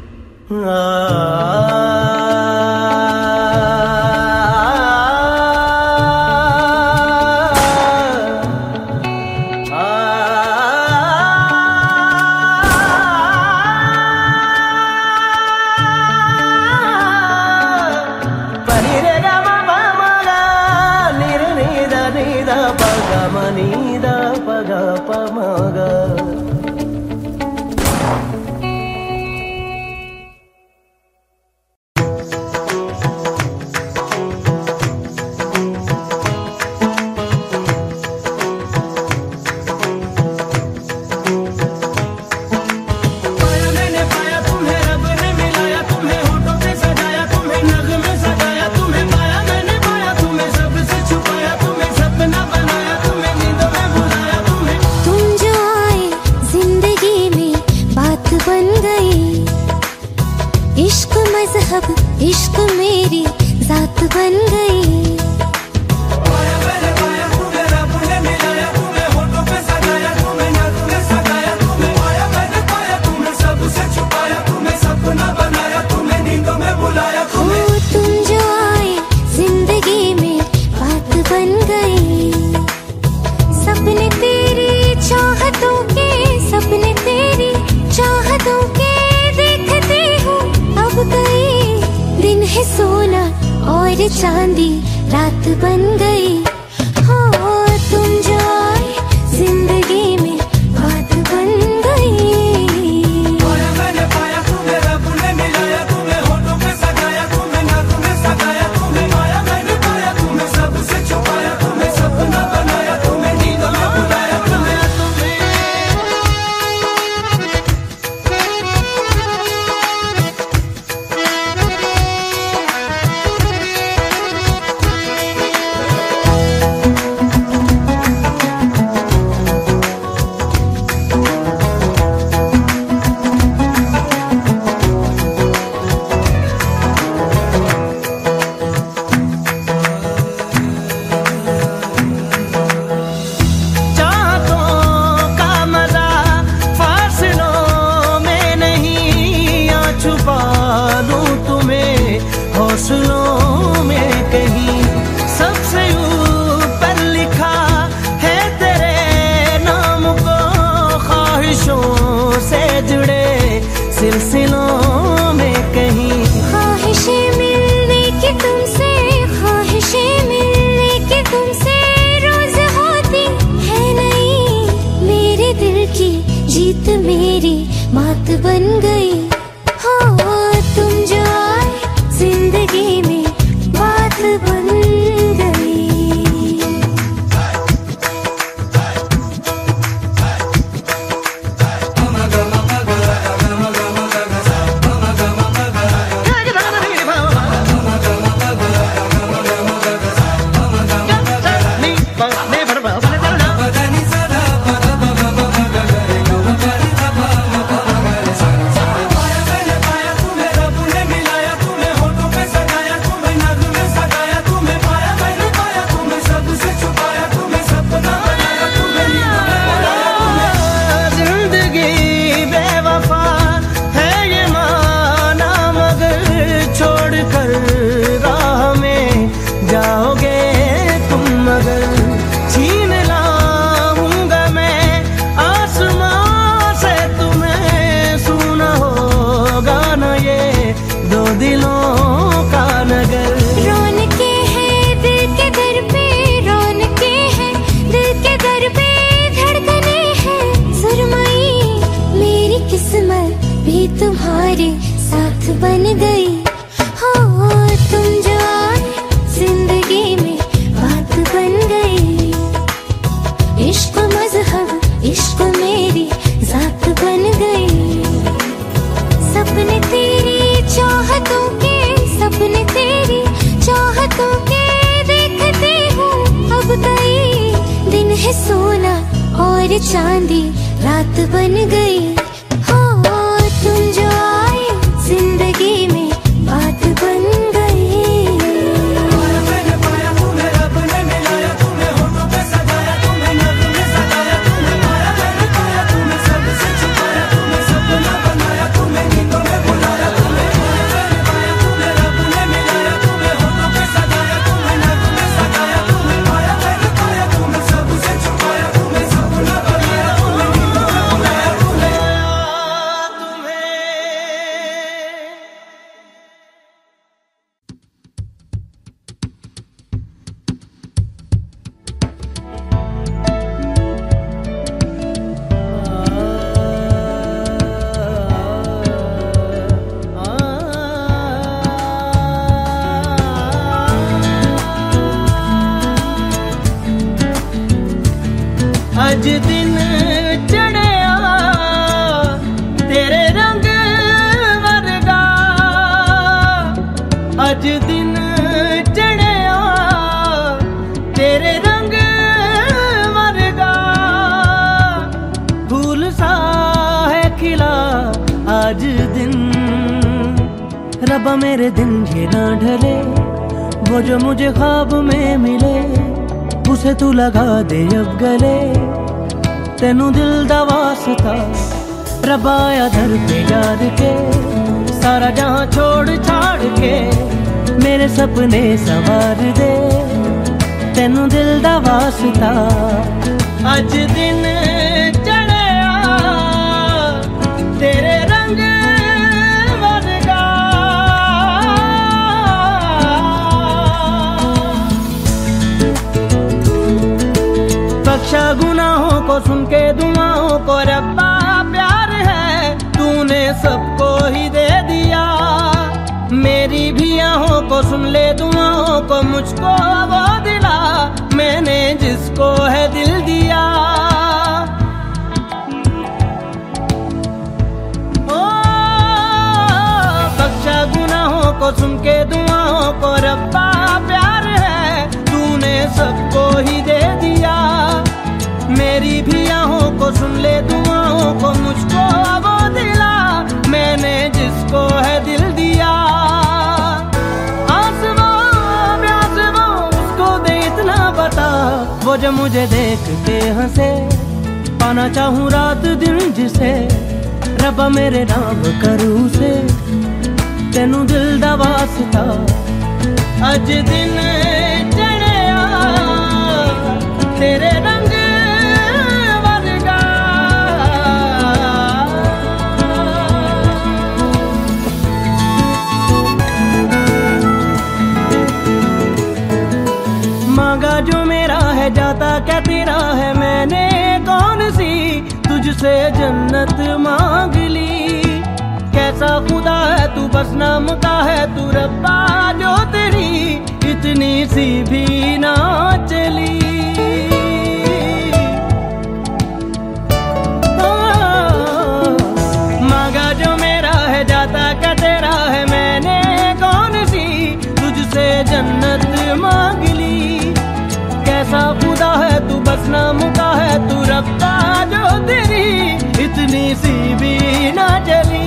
इश्क मेरी जात बन गई। तुम जो आए जिंदगी में बात बन गई। सपने तेरी चाहतों के, सपने तेरी चाहतों के देखते हूँ अब गई। दिन है सोना और चांदी रात बन गई। हो तुम जो आए जिंदगी में बात बन गई। मैंने पाया तुम्हें, रब ने मिलाया तुम्हें, होठों पे सजाया तुम्हें, नाक में सजाया तुम्हें, पाया मैंने पाया तुम्हें, सबसे छुपाया तुम्हें, सपना बनाया तुम्हें, नींदों में बुलाया तुम्हें। हौसलों में कहीं सबसे ऊपर लिखा है तेरे नाम को, ख्वाहिशों से जुड़े सिलसिलों में कहीं। ख्वाहिशें मिलने की तुमसे, ख्वाहिशें मिलने की तुमसे रोज होती है नहीं। मेरे दिल की जीत मेरी मात बन गई। हो तुम जो आए जिंदगी में बात बन गई। तुम्हारे साथ बन गई। हो तुम जो आए जिंदगी में बात बन गई। इश्क मजहब, इश्क मेरी जात बन गई। सपने तेरी चाहतों के, सपने तेरी चाहतों के देखते हूँ अब गई। दिन है सोना और चांदी रात बन गई। तुम जो आए जिंदगी में बात बन गई। मैंने पाया तुम्हें, रब ने मिलाया तुम्हें, होठों पे सजाया तुम्हें, नाक में सजाया तुम्हें, पाया मैंने पाया तुम्हें, सबसे छुपाया अज दिन चढ़िया तेरे रंग वर्गा, अज दिन चढ़िया तेरे रंग वर्गा, फूल सा है खिला आज दिन। रब्बा मेरे दिन ये ना ढले, वो जो मुझे ख्वाब में मिले उसे तू लगा दे अब गले, तेनू दिल दा वास्ता। रब्बा आया दर पे यार के, सारा जहां छोड़ छाड़ के मेरे सपने संवार दे, तेनू दिल दा वास्ता। अज दिन चढ़िया तेरे रंग वर्गा। बख्शा गुनाहों को सुन के दुआओं को, रब्बा प्यार है तूने सबको ही दे दिया। मेरी भी आहों को सुन ले दुआओं को, मुझको वो दिला मैंने जिसको है दिल दिया। ओ बख्शा गुनाहों को सुन के दुआओं को, रब्बा प्यार है तूने सबको ही दे दिया। मेरी भी आहों को सुन ले दुआओं को, मुझको वो दिला मैंने जिसको है दिल दिया। आसमां प्यास वो उसको दे इतना बता, वो जो मुझे देख के हंसे। पाना चाहूँ रात दिन जिसे, रब्बा मेरे नाम करूँ से, तेनू दिल दा वास्ता। अज दिन चढ़िया तेरे रंग वर्गा। मांगा जो मेरा है जाता क्या तेरा है, मैंने कौन सी तुझसे जन्नत मांग ली। कैसा खुदा है तू बस नाम का है तू, रब्बा जो तेरी इतनी सी भी ना चली। मांगा जो मेरा है जाता क्या तेरा है, मैंने कौन सी तुझसे जन्नत मांग ली। कैसा खुदा है तू बस नाम का है तू, रब्बा जो तेरी इतनी सी भी ना चली।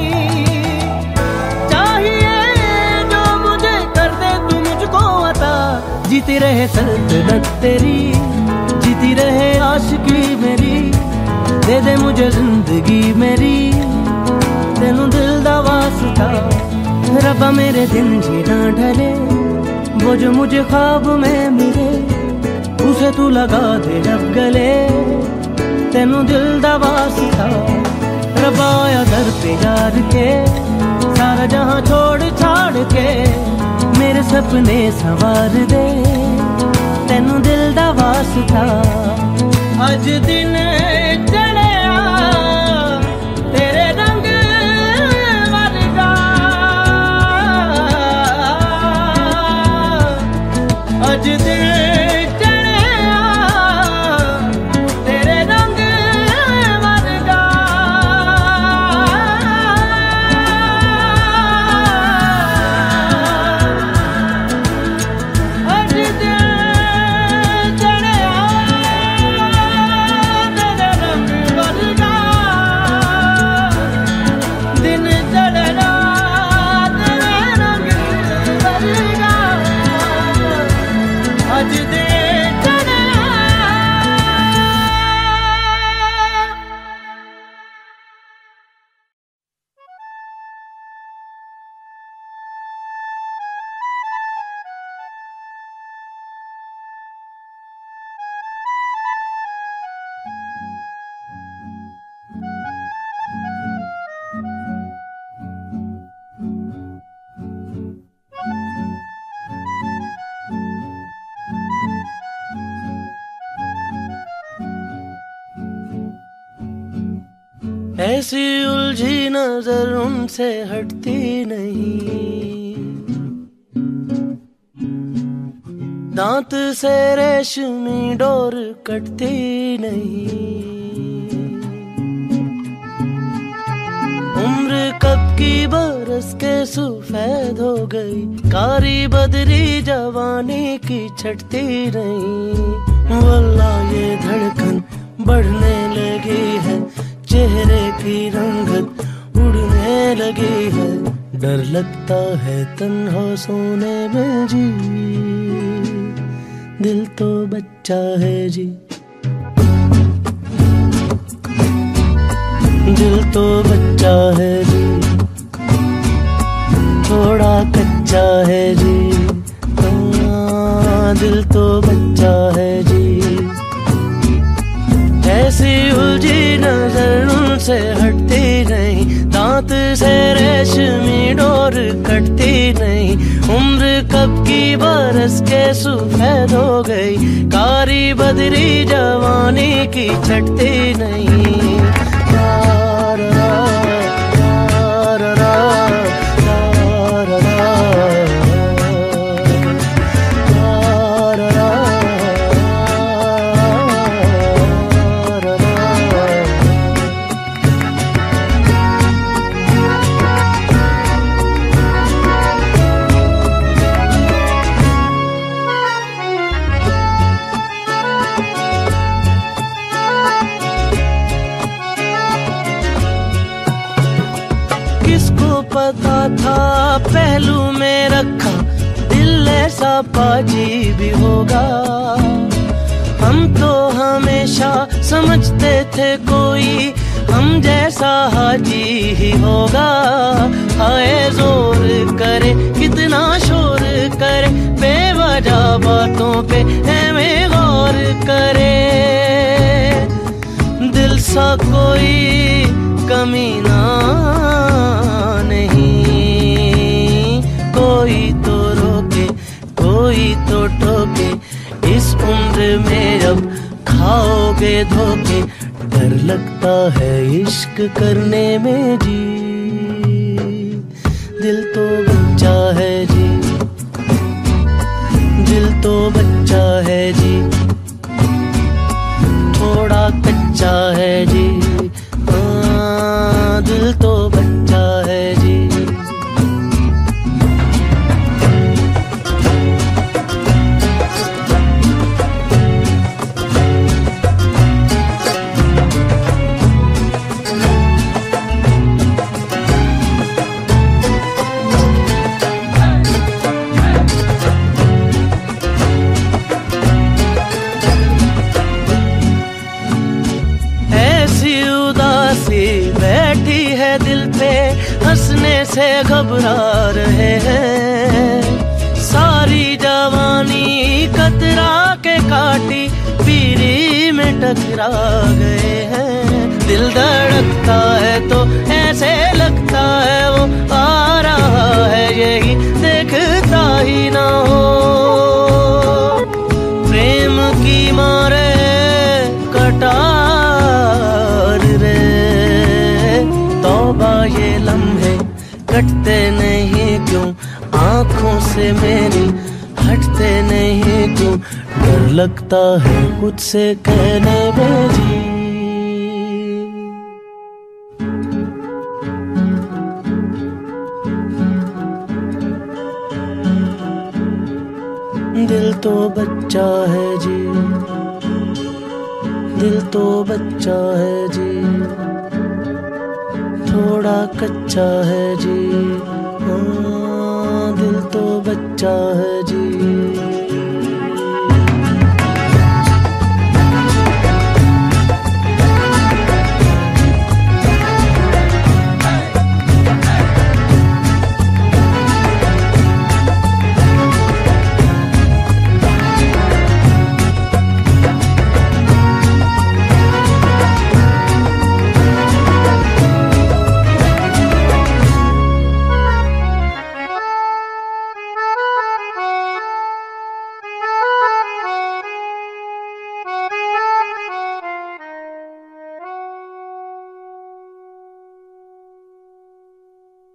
चाहिए जो मुझे कर दे तू मुझको अता, जीती रहे सल्तनत तेरी, जीती रहे आशिकी मेरी। दे दे मुझे जिंदगी मेरी, तेनू दिल दा वास्ता। रब्बा मेरे दिन जी ना ढले, वो जो मुझे ख्वाब में मिले उसे तू लगा दे अब गले, तेनू दिल दा वास्ता। रब्बा आया दर पे यार के, सारा जहां छोड़ छाड़ के मेरे सपने संवार दे, तेनू दिल दा वास्ता। अज दिन चढ़िया तेरे रंग वर्गा। अज दिन ऐसी उलझी नजर उनसे हटती नहीं, दांत से रेशमी डोर कटती नहीं। उम्र कब की बरस के सफेद हो गई, कारी बदरी जवानी की छटती नहीं। वल्लाह ये धड़कन बढ़ने लगी है, चेहरे की रंगत उड़ने लगी है। डर लगता है तन्हा सोने में जी, दिल तो बच्चा है जी, दिल तो बच्चा है जी, थोड़ा कच्चा है जी। दिल तो बच्चा है जी। ऐसी उलझी नजर उनसे हटती नहीं, दांत से रेशमी डोर कटती नहीं। उम्र कब की बरस के सफेद हो गई, कारी बदरी जवानी की छटती नहीं। पता था पहलू में रखा दिल ऐसा पाजी भी होगा। हम तो हमेशा समझते थे कोई हम जैसा हाजी ही होगा। हाय जोर करे कितना शोर करे, बेवजह बातों पे हमें गौर करे। दिल सा कोई कमीना नहीं, कोई तो रोके कोई तो टोके। इस उम्र में जब खाओगे धोखे, डर लगता है इश्क करने में जी। दिल तो बच्चा है जी, दिल तो बच्चा है जी, थोड़ा कच्चा है जी। दिल तो बच्चा है जी। बैठी है दिल पे, हंसने से घबरा रहे हैं। सारी जवानी कतरा के काटी पीरी में टकरा गए हैं। दिल धड़कता है तो ऐसे लगता है वो आ रहा है, यही देखता ही ना हो। प्रेम की मारे कटार रे, तौबा ये लम्हे कटते नहीं क्यों, आंखों से मेरी हटते नहीं क्यों। डर लगता है कुछ से कहने में जी। दिल तो बच्चा है जी, दिल तो बच्चा है जी, थोड़ा कच्चा है जी। दिल तो बच्चा है जी।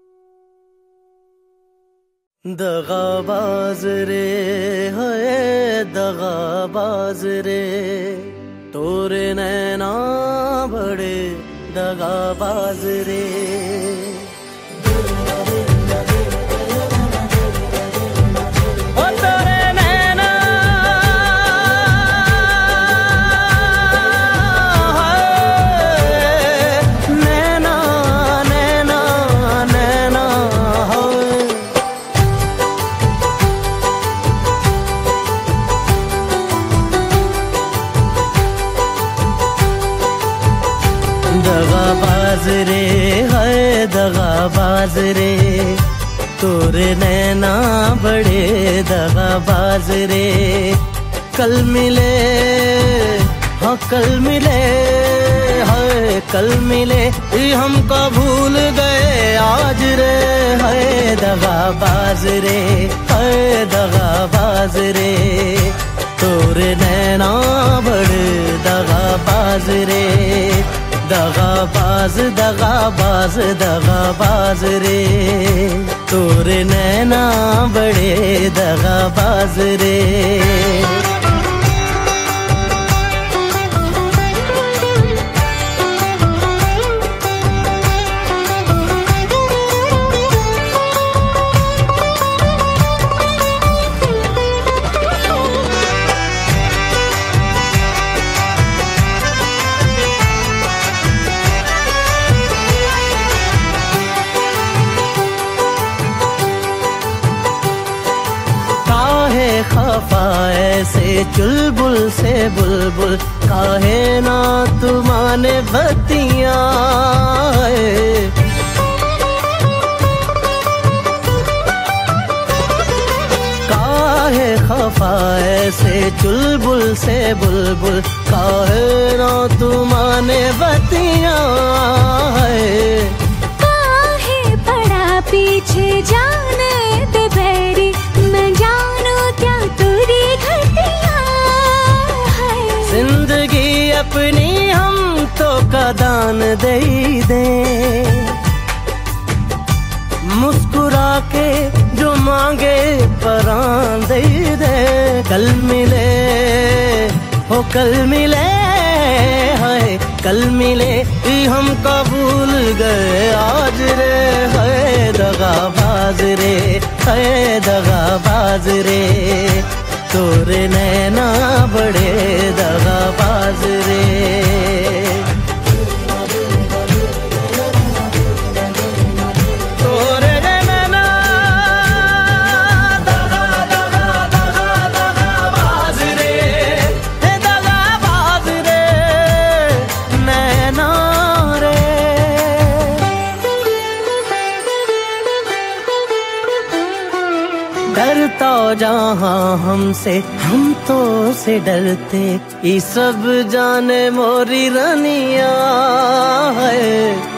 दगाबाज रे है दगाबाज रे तोरे नैना बड़े दगाबाज रे दगाबाज रे है दगाबाज रे तोरे नैना बड़े दगाबाज रे कल मिले हाँ कल मिले है कल मिले हमको भूल गए आज रे है दगाबाज रे है दगाबाज रे तोरे नैना बड़े दगाबाज रे दगाबाज दगाबाज दगाबाज रे तोरे नैना बड़े दगाबाज रे खफा ऐसे चुलबुल से बुलबुल काहे ना तुमाने बतियां काहे खफा ऐसे चुलबुल से बुलबुल काहे ना तुमाने बतियां काहे पड़ा पीछे जाने दे बैरी मैं जानू क्या तेरी घटिया है जिंदगी अपनी हम तो कदान दे दे मुस्कुरा के जो मांगे परान दे दे कल मिले हो कल मिले है कल मिले हम भूल गए आज रे है दगाबाज रे है दगाबाज रे तोरे नैना बड़े दगाबाज रे डरता जहाँ हमसे हम तो से डरते ये सब जाने मोरी रनिया है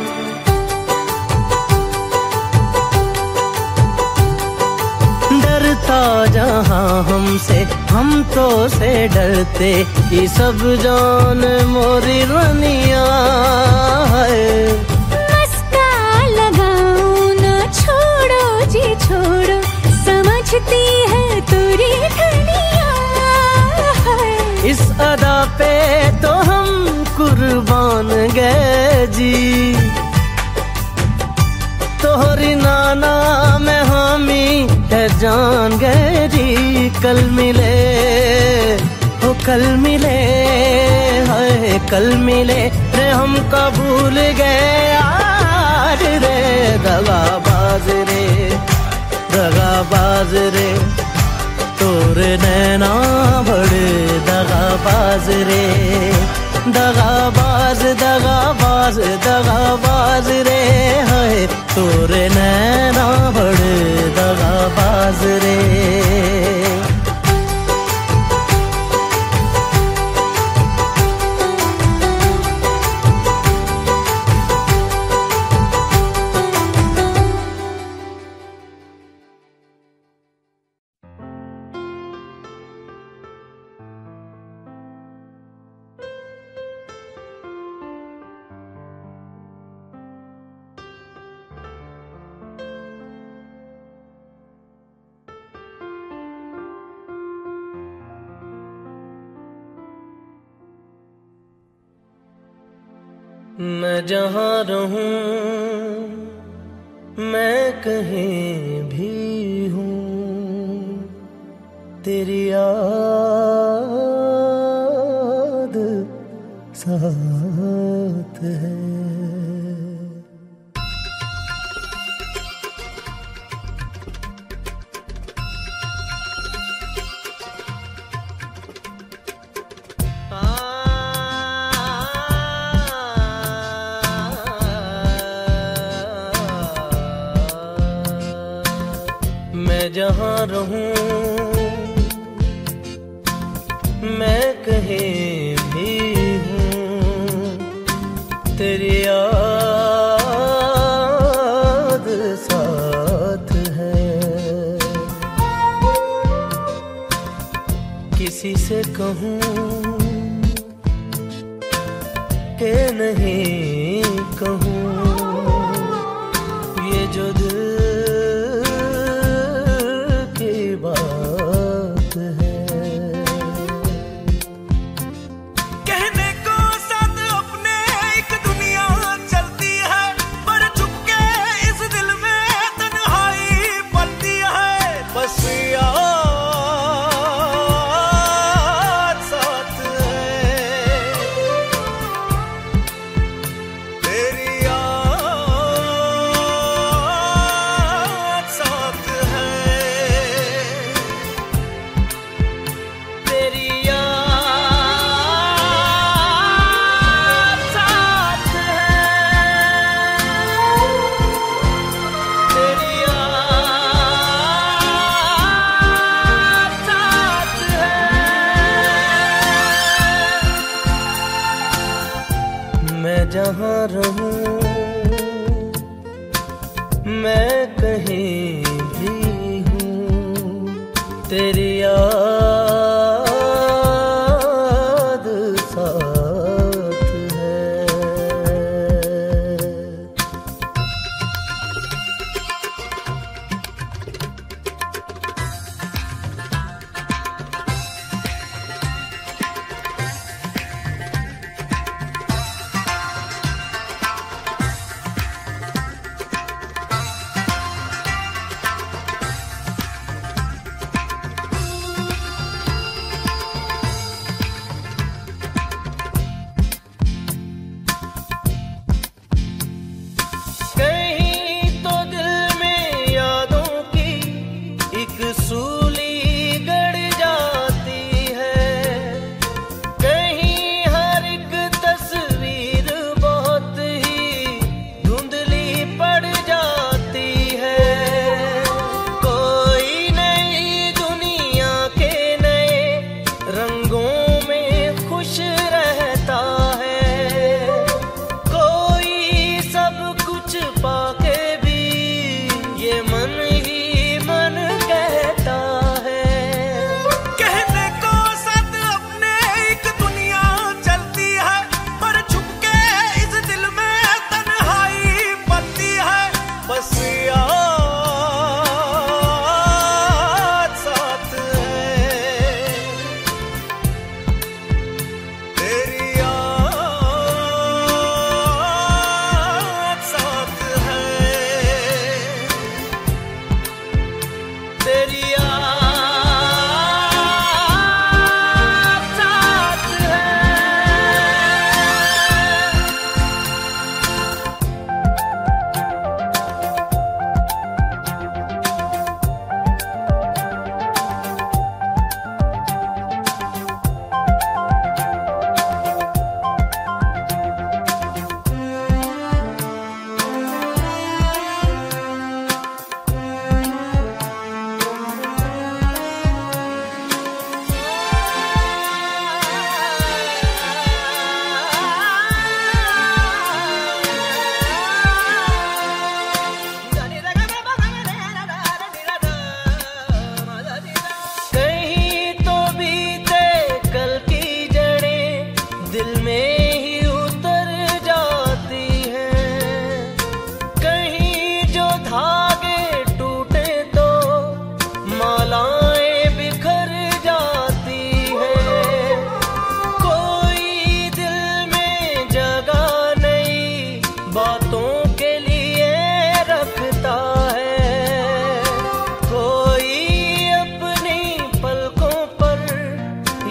डरता जहाँ हमसे हम तो से डरते ये सब जाने मोरी रनिया है मस्का लगाऊं ना छोड़ो जी छोड़ो समझती है तेरी धनिया इस अदा पे तो हम कुर्बान गए जी तोहरी नाना में हामी है जान गए जी कल मिले हो कल मिले है कल मिले रे हमको भूल गए आज रे दगाबाज रे दगाबाज रे तोरे नैना बड़े दगाबाज रे दगाबाज दगाबाज दगाबाज रे है तोरे नैना बड़े दगाबाज रे मैं जहाँ रहूं मैं कहीं भी हूँ, तेरी याद साथ है। मैं जहाँ रहूं मैं कहीं भी हूँ, तेरी याद साथ है। किसी से कहूँ कि नहीं कहूँ, ये जो दिल बात है। कहने को साथ अपने एक दुनिया चलती है, पर चुपके इस दिल में तन्हाई पलती है। बस याद साथ है, तेरी याद साथ है। मैं जहाँ रहूं मैं कहीं भी हूँ, तेरी याद साथ है।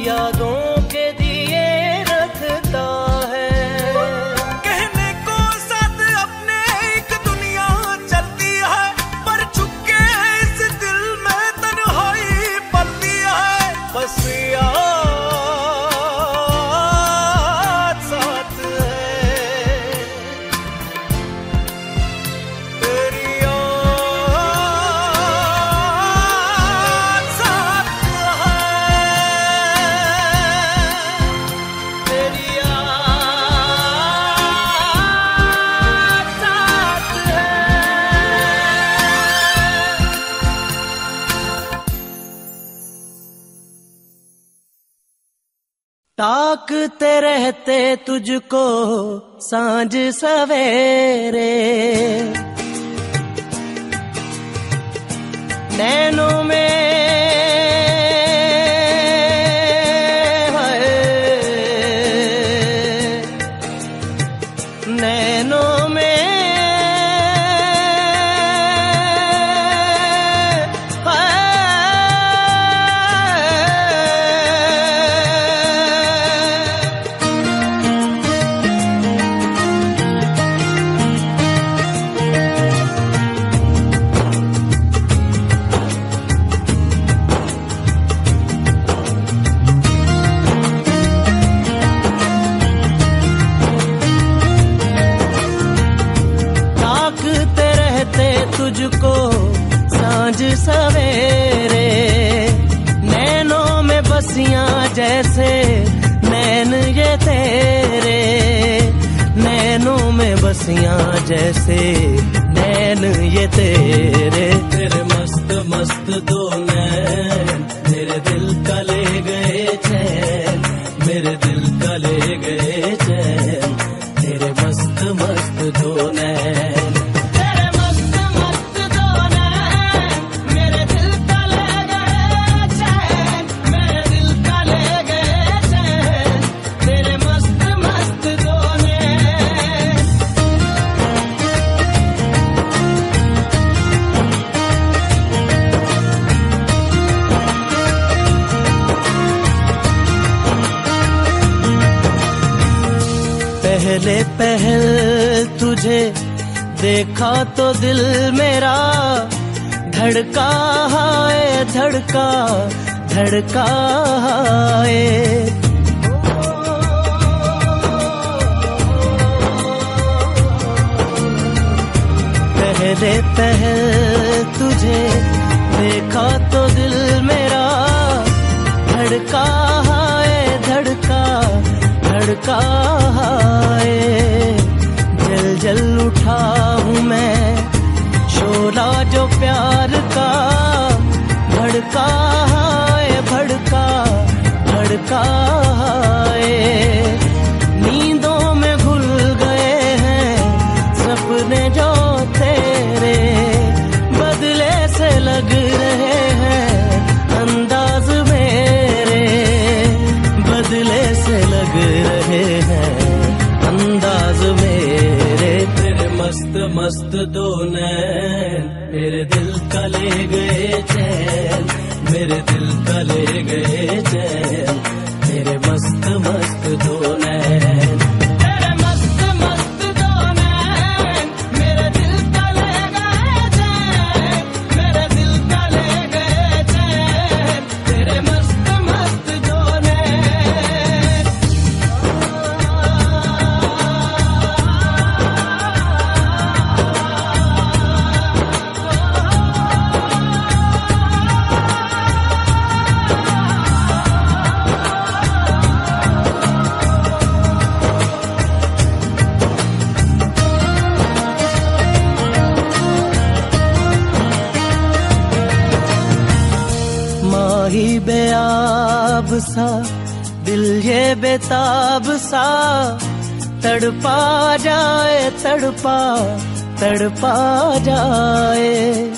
यादों के दिए रखता है। कहने को साथ अपने एक दुनिया चलती है, पर चुपके इस दिल में तन्हाई पलती है। बस याद साथ है, तेरी याद साथ है, तेरी याद साथ है। ताकते रहते तुझको सांझ सवेरे, नैनों में हाय, नैनों में ताकते रहते तुझको सांझ सवेरे, नैनों में बसियां जैसे नैन ये तेरे, नैनों में बसियां जैसे नैन ये तेरे। तेरे मस्त मस्त दो नैन मेरे दिल का ले गए चैन, मेरे दिल का ले गए चैन, तेरे मस्त मस्त दो नैन। तेरे मस्त मस्त दो नैन मेरे दिल का ले गए चैन, मेरे दिल का ले गए चैन, तेरे मस्त मस्त दो नैन। पहले पहल तुझे देखा तो दिल मेरा धड़का है, धड़का धड़का है। पहले पहल तुझे देखा तो दिल मेरा धड़का है, धड़का धड़का है। जल जल उठा हूँ मैं शोला जो प्यार का, भड़का है, भड़का भड़का है। नींदों में घुल गए हैं सपने जो तेरे, बदले से लग रहे हैं अंदाज मेरे, बदले से लग रहे हैं अंदाज मेरे। तेरे मस्त मस्त दो नैन मेरे दिल का ले गए चैन, मेरे दिल का ले गए चैन, तेरे मस्त मस्त दो नैन। तेरे मस्त मस्त दो नैन मेरे दिल का ले गए चैन, मेरे दिल का ले गए चैन, तेरे मस्त मस्त दो नैन। माही बेआब सा दिल ये बेताब सा, तड़पा जाए तड़पा तड़पा जाए।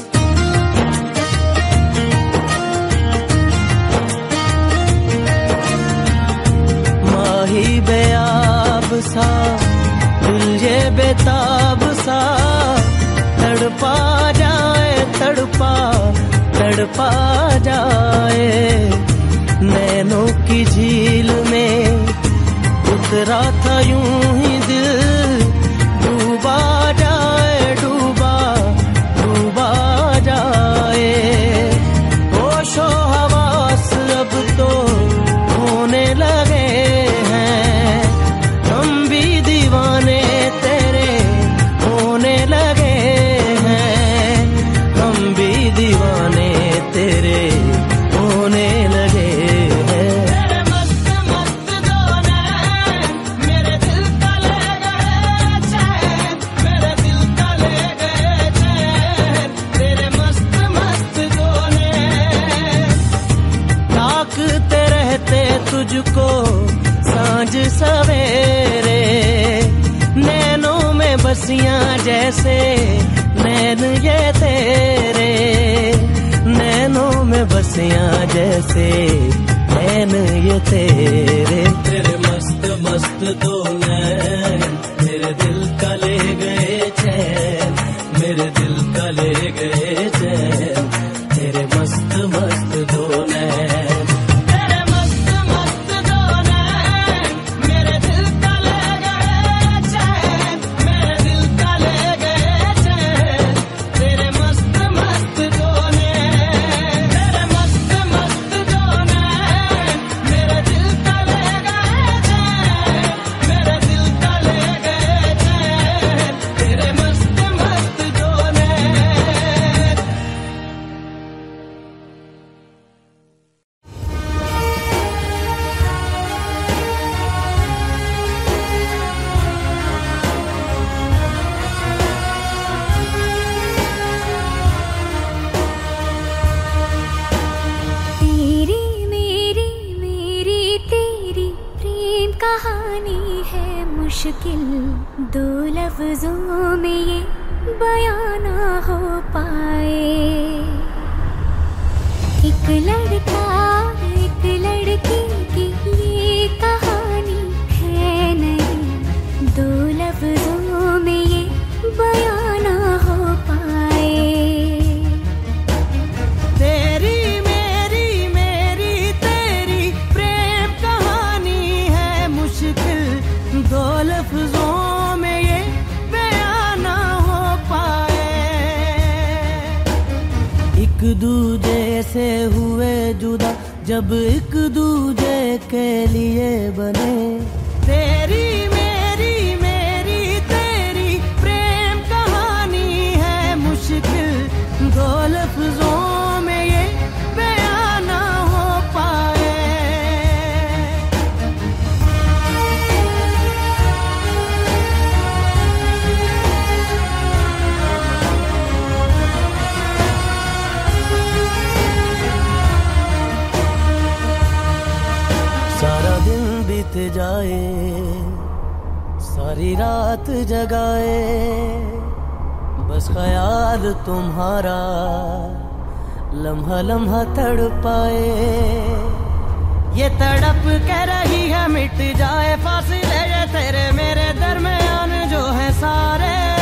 माही बेआब सा दिल ये बेताब सा, तड़पा जाए तड़पा तड़पा जाए। नैनों की झील में उतरा था यूं ही दिल, डूबा जाए डूबा डूबा जाए। होशो हवास अब तो होने लगे हैं, हम भी दीवाने तेरे होने लगे हैं, हम भी दीवाने तेरे होने लगे हैं। तेरे मस्त मस्त दो नैन मेरे दिल का ले गए चैन, मेरे दिल का ले गए चैन, तेरे मस्त मस्त दो नैन। ताकते रहते तुझको सांझ सवेरे, नैनों में बसियां जैसे नैन ये तेरे, नैनों में बसियां जैसे नैन ये तेरे। तेरे मस्त मस्त दो नैन मेरे दिल का ले गए चैन, मेरे दिल का ले गए चैन, तेरे मस्त मस्त दो नैन। तेरे मस्त मस्त दो नैन मेरे दिल का ले गए चैन, मेरे दिल का ले गए चैन, तेरे मस्त मस्त दो नैन। तेरे मस्त मस्त दो नैन मेरे दिल का ले गए चैन, मेरे दिल का ले गए चैन, तेरे मस्त मस्त दो नैन। तेरी मेरी मेरी तेरी प्रेम कहानी है मुश्किल, दो लफ्जों में ये बयां ना हो पाए। एक लड़का एक लड़की की ये कहानी है नहीं, दो लफ्जों में ये बयां ना हो पाए। तेरी मेरी मेरी तेरी प्रेम कहानी है मुश्किल, दो लफ्जों में ये बयां ना हो पाए। एक दूजे से हुए जुदा जब एक दूजे के लिए बने, तेरी मेरी मेरी तेरी प्रेम कहानी है मुश्किल, दो लफ्जों में ये बयां ना हो पाए। सारा दिन बीत जाए, सारी रात जगाए, बस ख्याल तुम्हारा लम्हा लम्हा तड़पाए। ये तड़प के रही है मिट जाए फासले ये तेरे मेरे दरमियान जो है सारे,